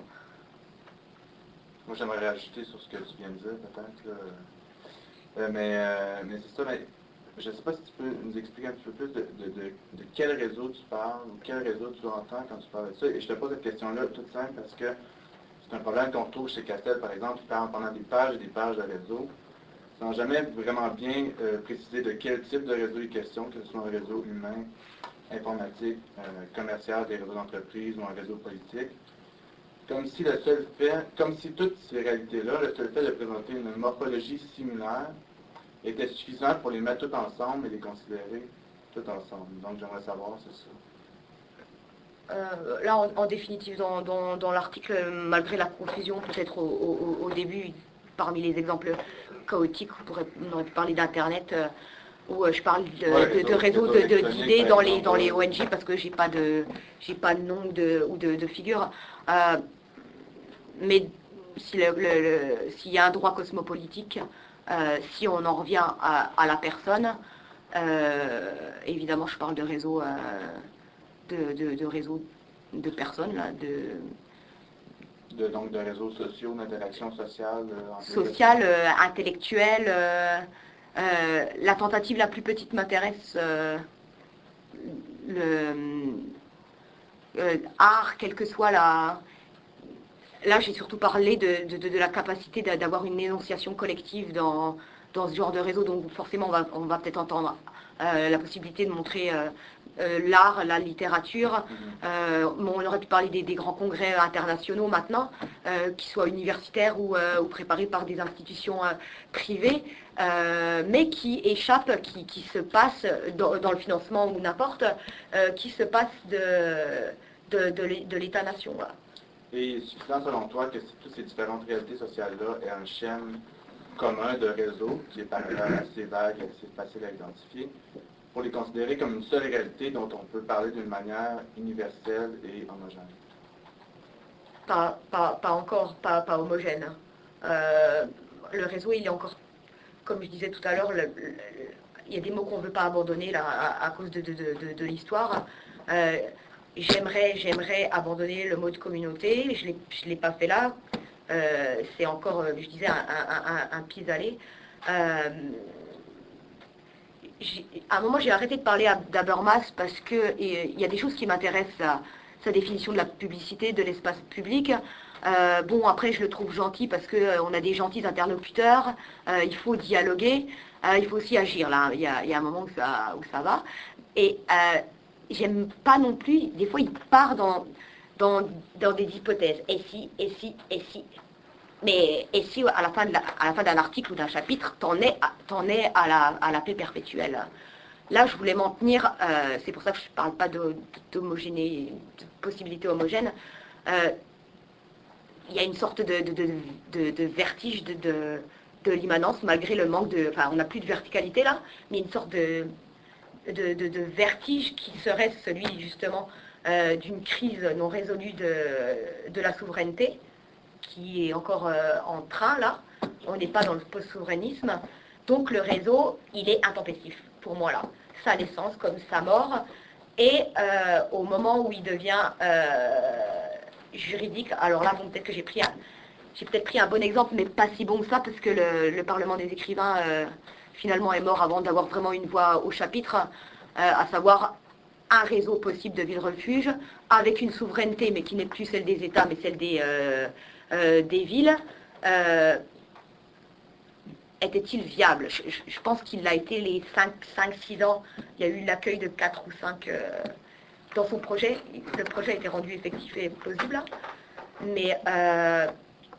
Moi j'aimerais rajouter sur ce que tu viens de dire peut-être. Euh, mais euh, mais c'est ça, mais je ne sais pas si tu peux nous expliquer un petit peu plus de, de, de, de quel réseau tu parles ou quel réseau tu entends quand tu parles de ça. Et je te pose cette question-là toute simple parce que c'est un problème qu'on trouve chez Castel, par exemple, qui parle pendant des pages et des pages de réseau, sans jamais vraiment bien euh, préciser de quel type de réseau il est question, que ce soit un réseau humain, informatique, euh, commercial, des réseaux d'entreprise ou un réseau politique. Comme si le seul fait, comme si toutes ces réalités-là, le seul fait de présenter une morphologie similaire était suffisant pour les mettre toutes ensemble et les considérer toutes ensemble. Donc j'aimerais savoir, c'est ça. Euh, là, en, en définitive, dans, dans, dans l'article, malgré la confusion peut-être au, au, au début, parmi les exemples chaotiques, on, pourrait, on aurait pu parler d'Internet, euh, où euh, je parle de, Ouais, de, de réseaux réseau de- de- électronique, d'idées par dans les, exemple, dans les ouais. O N G, parce que j'ai pas de, j'ai pas de nom de, ou de, de figure. Euh, mais si le- le- le- s'il y a un droit cosmopolitique, euh, si on en revient à, à la personne, euh, évidemment, je parle de réseaux, euh, de, de, de réseaux de personnes, là, de De, donc de réseaux sociaux, d'interaction sociale. euh, entre les sociales, personnes. euh, intellectuelles. euh, euh, la tentative la plus petite m'intéresse. euh, le euh, art, quelle que soit la. Là, j'ai surtout parlé de, de, de- de la capacité d'a- d'avoir une énonciation collective dans, dans ce genre de réseau. Donc forcément, on va, on va peut-être entendre euh, la possibilité de montrer euh, euh, l'art, la littérature. Euh, bon, on aurait pu parler des, des grands congrès internationaux maintenant, euh, qui soient universitaires ou, euh, ou préparés par des institutions euh, privées, euh, mais qui échappent, qui, qui se passent dans, dans le financement ou n'importe, euh, qui se passent de, de, de l'É- de l'État-nation. Voilà. Et suffisant selon toi que toutes ces différentes réalités sociales-là aient un schème commun de réseau qui est par ailleurs assez vague et assez facile à identifier, pour les considérer comme une seule réalité dont on peut parler d'une manière universelle et homogène. Pas, pas, pas encore, pas, pas homogène. Euh, le réseau, il est encore, comme je disais tout à l'heure, le- le- il y a des mots qu'on ne veut pas abandonner là, à, à cause de, de, de, de- de l'histoire. Euh, j'aimerais, j'aimerais abandonner le mot de communauté, je ne l'ai pas fait là. Euh, c'est encore, euh, je disais, un, un, un, un pis-aller. Euh, j'ai- à un moment, j'ai arrêté de parler à- d'Habermas parce qu'il y a des choses qui m'intéressent, sa, sa définition de la publicité, de l'espace public. Euh, bon, après, je le trouve gentil parce qu'on a des gentils interlocuteurs, euh, il faut dialoguer, euh, il faut aussi agir, là, il y a, il y a un moment où ça, où ça va. Et euh, j'aime pas non plus, des fois, il part dans, dans, dans des hypothèses. Et si, et si, et si. Mais et si à la fin de la- à la fin d'un article ou d'un chapitre, t'en es, à- t'en es à la, à la paix perpétuelle. Là, je voulais m'en tenir, euh, c'est pour ça que je ne parle pas de, d'homogéné, de possibilité homogène. Euh, Il y a une sorte de, de, de, de- de vertige de, de, de l'immanence, malgré le manque de... Enfin, on n'a plus de verticalité là, mais une sorte de, de, de- de vertige qui serait celui justement euh, d'une crise non résolue de, de la souveraineté, qui est encore euh, en train là. On n'est pas dans le post-souverainisme. Donc le réseau, il est intempestif pour moi là. Sa naissance comme sa mort. Et euh, au moment où il devient euh, juridique, alors là, bon, peut-être que j'ai pris un, j'ai peut-être pris un bon exemple, mais pas si bon que ça, parce que le, le Parlement des écrivains, euh, finalement, est mort avant d'avoir vraiment une voix au chapitre, euh, à savoir un réseau possible de villes-refuges, avec une souveraineté, mais qui n'est plus celle des États, mais celle des, euh, euh, des villes. Euh, était-il viable? je, je- je pense qu'il l'a été les cinq six ans. Il y a eu l'accueil de quatre ou cinq euh, dans son projet. Le projet a été rendu effectif et plausible. Mais euh,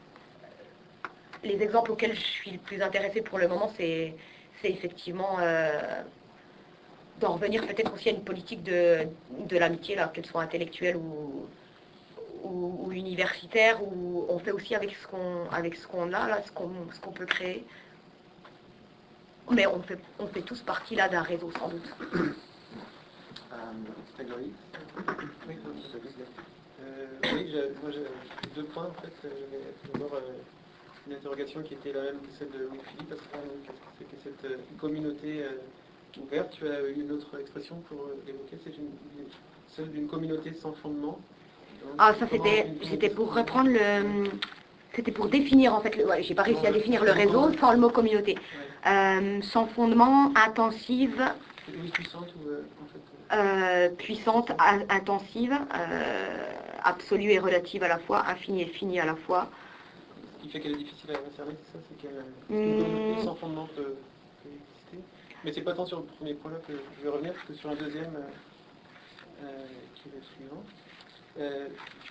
les exemples auxquels je suis le plus intéressée pour le moment, c'est c'est effectivement euh, d'en revenir peut-être aussi à une politique de, de l'amitié, là, qu'elle soit intellectuelle ou, ou, ou universitaire, où on fait aussi avec ce qu'on avec ce qu'on a, là, ce qu'on ce qu'on peut créer. Mais on fait, on fait tous partie là d'un réseau sans doute. Euh, Grégory Oui, euh, oui je, moi j'ai deux points en fait. J'avais d'abord euh, une interrogation qui était la même que celle de Louis-Philippe, à savoir c'est que cette euh, communauté euh, ouverte, tu as eu une autre expression pour euh, l'évoquer, c'est une, une, celle d'une communauté sans fondement. Donc, Ah, ça comment c'était, une c'était communauté pour sans fondement reprendre le, c'était pour définir en fait, le, ouais, j'ai pas réussi à définir le réseau sans le mot communauté. Ouais. Euh, sans fondement, intensive, Oui, puissante ou euh, en fait. euh, puissante, a- intensive, euh, absolue et relative à la fois, infinie et finie à la fois. Ce qui fait qu'elle est difficile à cerner, c'est ça, c'est qu'elle Mmh. qu'une communauté sans fondement peut, peut exister. Mais c'est pas tant sur le premier point-là que je vais revenir, que sur un deuxième euh, euh, qui est le suivant. Euh,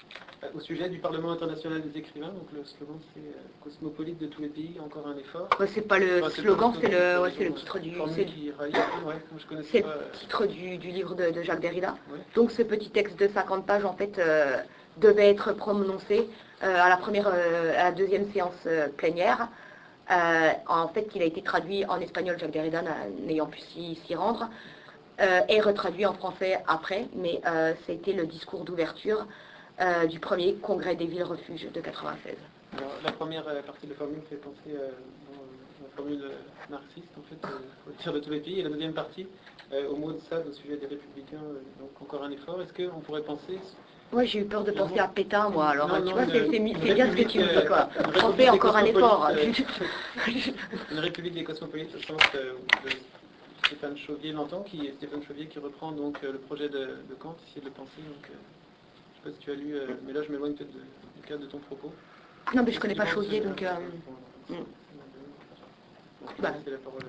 au sujet du Parlement international des écrivains, donc le slogan c'est euh, Cosmopolite de tous les pays, encore un effort. Ouais, c'est pas le Enfin, c'est slogan, pas c'est le, ouais, c'est c'est le titre du, formule c'est qui raille un peu, ouais, moi, je connaissais c'est pas. le euh, titre du, du livre de, de Jacques Derrida. Ouais. Donc ce petit texte de cinquante pages, en fait, euh, devait être prononcé euh, à la première, euh, à la deuxième séance euh, plénière. Euh, en fait, il a été traduit en espagnol, Jacques Derrida n'a- n'ayant pu s'y s'y rendre, euh, et retraduit en français après, mais euh, c'était le discours d'ouverture euh, du premier congrès des villes refuges de quatre-vingt-seize. Alors, la première euh, partie de la formule fait penser euh, dans, euh, la formule euh, marxiste, en fait, euh, faut le dire de tous les pays, et la deuxième partie, euh, au mot de Sade, au sujet des républicains, euh, donc encore un effort. Est-ce qu'on pourrait penser... Moi, j'ai eu peur de penser à Pétain, moi, alors, Non, tu non, vois, une- c'est c'est mi- une c'est bien ce que tu me république, dis, quoi. euh, une On fait république encore un des effort. cosmopolites, Une république des cosmopolites, au sens euh, de Stéphane Chauvier l'entend, qui est Stéphane Chauvier qui reprend donc euh, le projet de, de Kant, essayer de le penser. Donc, euh, je ne sais pas si tu as lu, euh, mais là je m'éloigne peut-être de- du cadre de ton propos. Non, mais je connais Qu'est-ce pas qu'il pense, Chauvier, euh, donc... euh, bon, mm. bon, Bah. c'est la parole.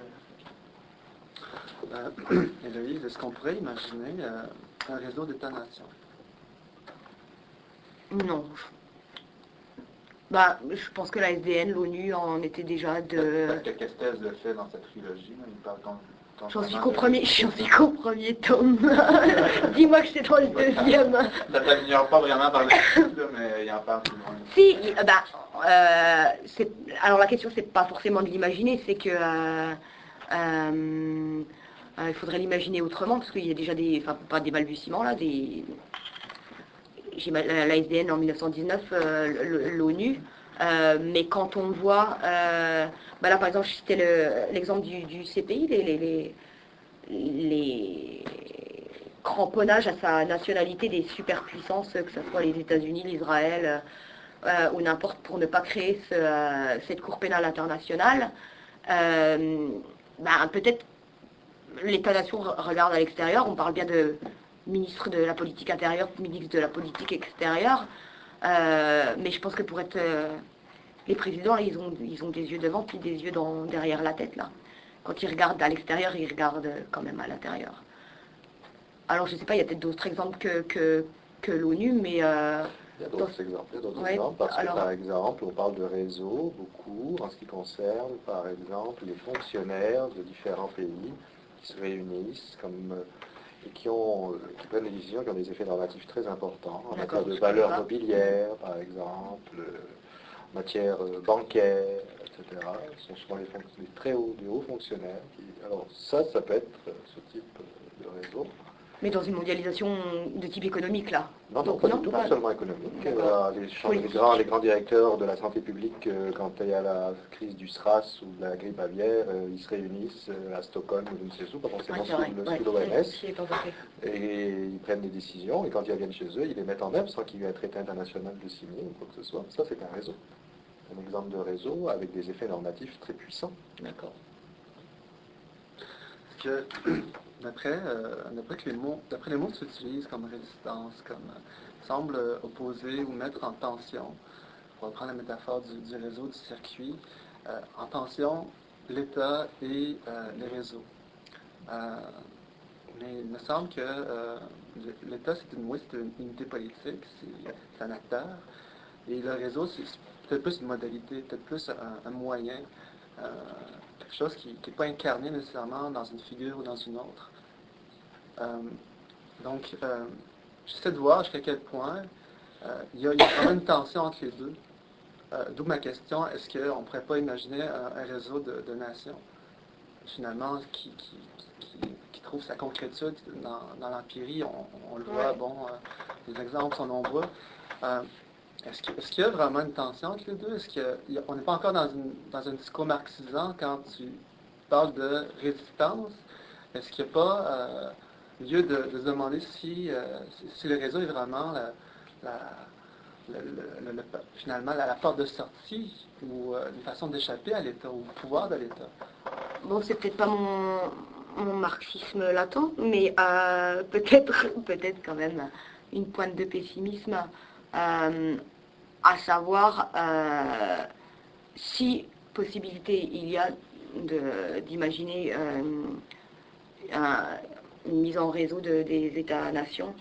euh, Euh, Héloïse, est-ce qu'on pourrait imaginer euh, un réseau d'États-nations? Non. Bah, je pense que la S D N, l'ONU en était déjà de... Parce que Castells le fait dans sa trilogie, là, il parle con- J'en suis constamment qu'au de- premier, j'en suis qu'au premier tome. Dis-moi que c'est dans le deuxième. Ça t'améliore pas vraiment par le titre, là, mais il en parle plus loin. Si, il- bah, euh, c'est- alors la question, c'est pas forcément de l'imaginer, c'est que euh, euh, euh, il faudrait l'imaginer autrement, parce qu'il y a déjà des, enfin pas des balbutiements là, des, j'ima- la, la S D N en mille neuf cent dix-neuf, euh, le- l'ONU, euh, mais quand on voit, euh, bah là par exemple, c'était le- l'exemple du, du C P I, les, les, les, les cramponnages à sa nationalité des superpuissances, que ce soit les États-Unis, l'Israël, euh, ou n'importe, pour ne pas créer ce, euh, cette Cour pénale internationale, euh, bah, peut-être l'État-nation re- regarde à l'extérieur, on parle bien de ministre de la politique intérieure, ministre de la politique extérieure, euh, mais je pense que pour être... euh, les présidents, là, ils ont, ils ont des yeux devant, puis des yeux dans, derrière la tête, là. Quand ils regardent à l'extérieur, ils regardent quand même à l'intérieur. Alors, je ne sais pas, il y a peut-être d'autres exemples que, que, que l'ONU, mais... euh, Il y a d'autres exemples, il y a d'autres Ouais, exemples, parce alors- que par exemple, on parle de réseau beaucoup en ce qui concerne, par exemple, les fonctionnaires de différents pays qui se réunissent comme, euh, et qui, ont, euh, qui prennent des décisions qui ont des effets normatifs très importants en D'accord, matière de je connais valeurs pas. mobilières, par exemple, euh, en matière euh, bancaire, et cetera. Ce sont souvent les, fonc- les très hauts, des hauts fonctionnaires. Qui, alors ça, ça peut être euh, ce type euh, de réseau. Mais dans une mondialisation de type économique, là. Non, non, Donc, pas du tout, pas pas- seulement économique. D'accord. Euh, les, champs- les Politique. grands, les grands directeurs de la santé publique, euh, quand il y a la crise du SRAS ou de la grippe aviaire, euh, ils se réunissent euh, à Stockholm ou je ne sais où, pas forcément Ouais, c'est vrai. sous, le- Ouais. sous l'O M S, J'y ai pas pensé. et ils prennent des décisions, et quand ils reviennent chez eux, ils les mettent en œuvre sans qu'il y ait un traité international de signer ou quoi que ce soit. Ça, c'est un réseau. Un exemple de réseau avec des effets normatifs très puissants. D'accord. Parce que, d'après euh, d'après que les mots, d'après les mots que tu utilises comme résistance, comme euh, semble euh, opposer ou mettre en tension, pour reprendre la métaphore du, du réseau, du circuit, euh, en tension l'État et euh, les réseaux. Euh, mais il me semble que euh, l'État, c'est une, oui, c'est une unité politique, c'est c'est un acteur, et le réseau, c'est peut-être plus une modalité, peut-être plus un, un moyen, euh, quelque chose qui n'est pas incarné nécessairement dans une figure ou dans une autre. Euh, donc, euh, j'essaie de voir jusqu'à quel point euh, il, y a, il y a vraiment une tension entre les deux. Euh, D'où ma question, est-ce qu'on ne pourrait pas imaginer un, un réseau de, de nations, finalement, qui, qui, qui, qui trouve sa concrétude dans, dans l'empirie? On, on le voit, Ouais. bon, euh, les exemples sont nombreux. Euh, Est-ce qu'il est qu'il y a vraiment une tension entre les deux? Est-ce qu'on n'est pas encore dans, une, dans un discours marxisant quand tu parles de résistance? Est-ce qu'il n'y a pas euh, lieu de, de se demander si, euh, si, si le réseau est vraiment la, la, le, le, le, finalement la, la porte de sortie ou euh, une façon d'échapper à l'État, au pouvoir de l'État? Bon, c'est peut-être pas mon, mon marxisme latent, mais euh, peut-être peut-être quand même une pointe de pessimisme, euh, à savoir euh, si possibilité il y a de- d'imaginer euh, un- une mise en réseau de- des États-nations,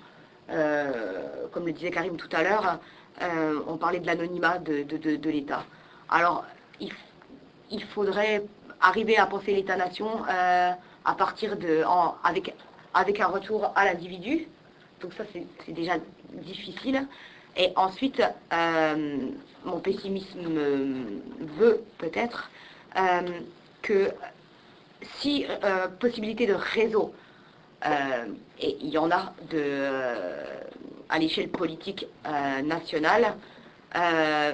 euh, comme le disait Karim tout à l'heure, euh, on parlait de l'anonymat de, de, de, de l'État. Alors, il, il faudrait arriver à penser l'État-nation euh, à partir de, en, avec, avec un retour à l'individu. Donc ça, c'est déjà difficile. Et ensuite, euh, mon pessimisme veut peut-être euh, que si euh, possibilité de réseau, euh, et il y en a de, euh, à l'échelle politique euh, nationale, euh,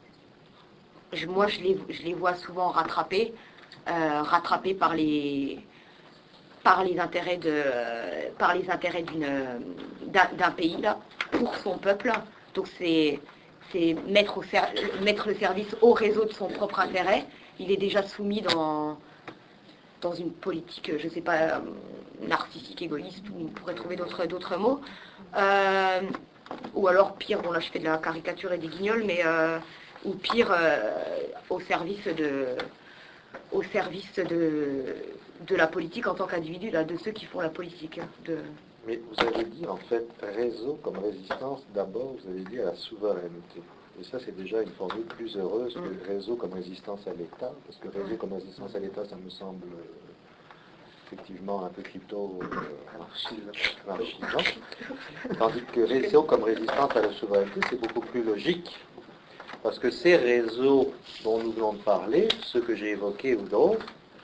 je, moi je les, je les vois souvent rattrapés, euh, rattrapés par les, par les intérêts de, euh, par les intérêts d'une, d'un pays là, pour son peuple. Donc c'est c'est mettre, au ser mettre le service au réseau de son propre intérêt. Il est déjà soumis dans, dans une politique, je ne sais pas, narcissique, égoïste, ou on pourrait trouver d'autres d'autres mots. Euh, ou alors pire, bon là je fais de la caricature et des guignols, mais euh, ou pire euh, au service de au service de, de la politique en tant qu'individu, là, de ceux qui font la politique. De... Mais vous avez dit, en fait, réseau comme résistance, d'abord, vous avez dit à la souveraineté. Et ça, c'est déjà une formule plus heureuse que mm. réseau comme résistance à l'État, parce que réseau comme résistance à l'État, ça me semble euh, effectivement un peu crypto euh, anarchisant. Tandis que réseau comme résistance à la souveraineté, c'est beaucoup plus logique. Parce que ces réseaux dont nous venons de parler, ceux que j'ai évoqués ou d'autres,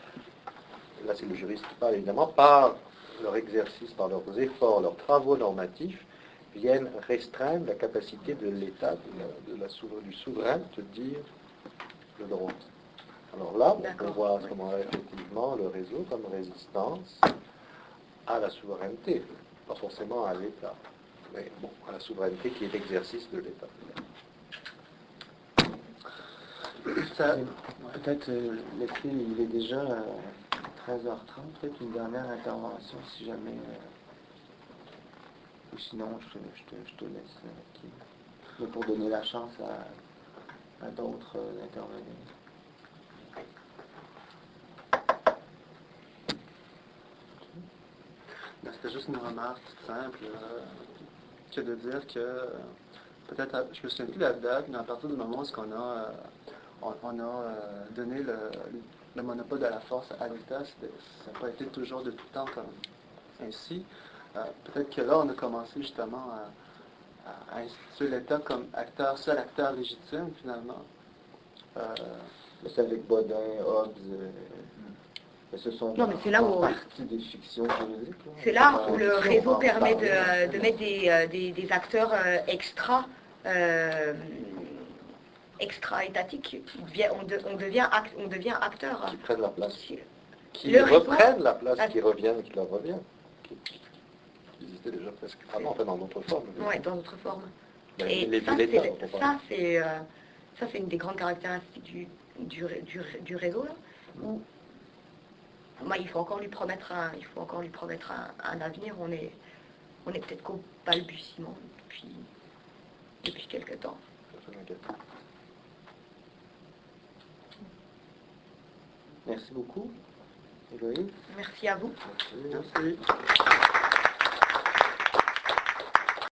là c'est le juriste qui parle évidemment, par leur exercice, par leurs efforts, leurs travaux normatifs, viennent restreindre la capacité de l'État, de la, de la souverain, du souverain, de dire le droit. Alors là, on peut voir à ce moment-là effectivement le réseau comme résistance à la souveraineté, pas forcément à l'État, mais bon, à la souveraineté qui est l'exercice de l'État. Peut-être euh, laisser, il est déjà euh, treize heures trente, peut-être une dernière intervention si jamais. Euh, ou sinon, je, je, te, je te laisse. Euh, qui, mais pour donner la chance à, à d'autres euh, d'intervenir. C'était juste une remarque simple euh, que de dire que euh, peut-être, je me souviens plus de la date, mais à partir du moment où on a euh, On, on a euh, donné le, le monopole de la force à l'État, ça n'a pas été toujours de tout temps comme ainsi. Euh, Peut-être que là, on a commencé justement à, à instituer l'État comme acteur, seul acteur légitime, finalement. Euh, c'est avec Bodin, Hobbes, euh, ce sont non, mais c'est là où partie des fictions juridiques. C'est là où le réseau permet de, de mettre des, des, des acteurs extra euh, extra-étatiques. On, de, on, devient act, on devient acteur. Qui prennent la place. Qui, qui le reprennent réseau, la place, la... qui reviennent, qui leur revient. Qui, qui existait déjà presque avant, enfin dans d'autres formes. Oui, dans d'autres formes. Ben, et les, ça, les ça, c'est euh, ça, c'est une des grandes caractéristiques du, du, du, du réseau, là, où moi, il faut encore lui promettre un, il faut encore lui promettre un, un avenir. On est, on est peut-être qu'au balbutiement depuis, depuis quelque temps. Merci beaucoup, Héloïse. Merci à vous. Merci. Merci.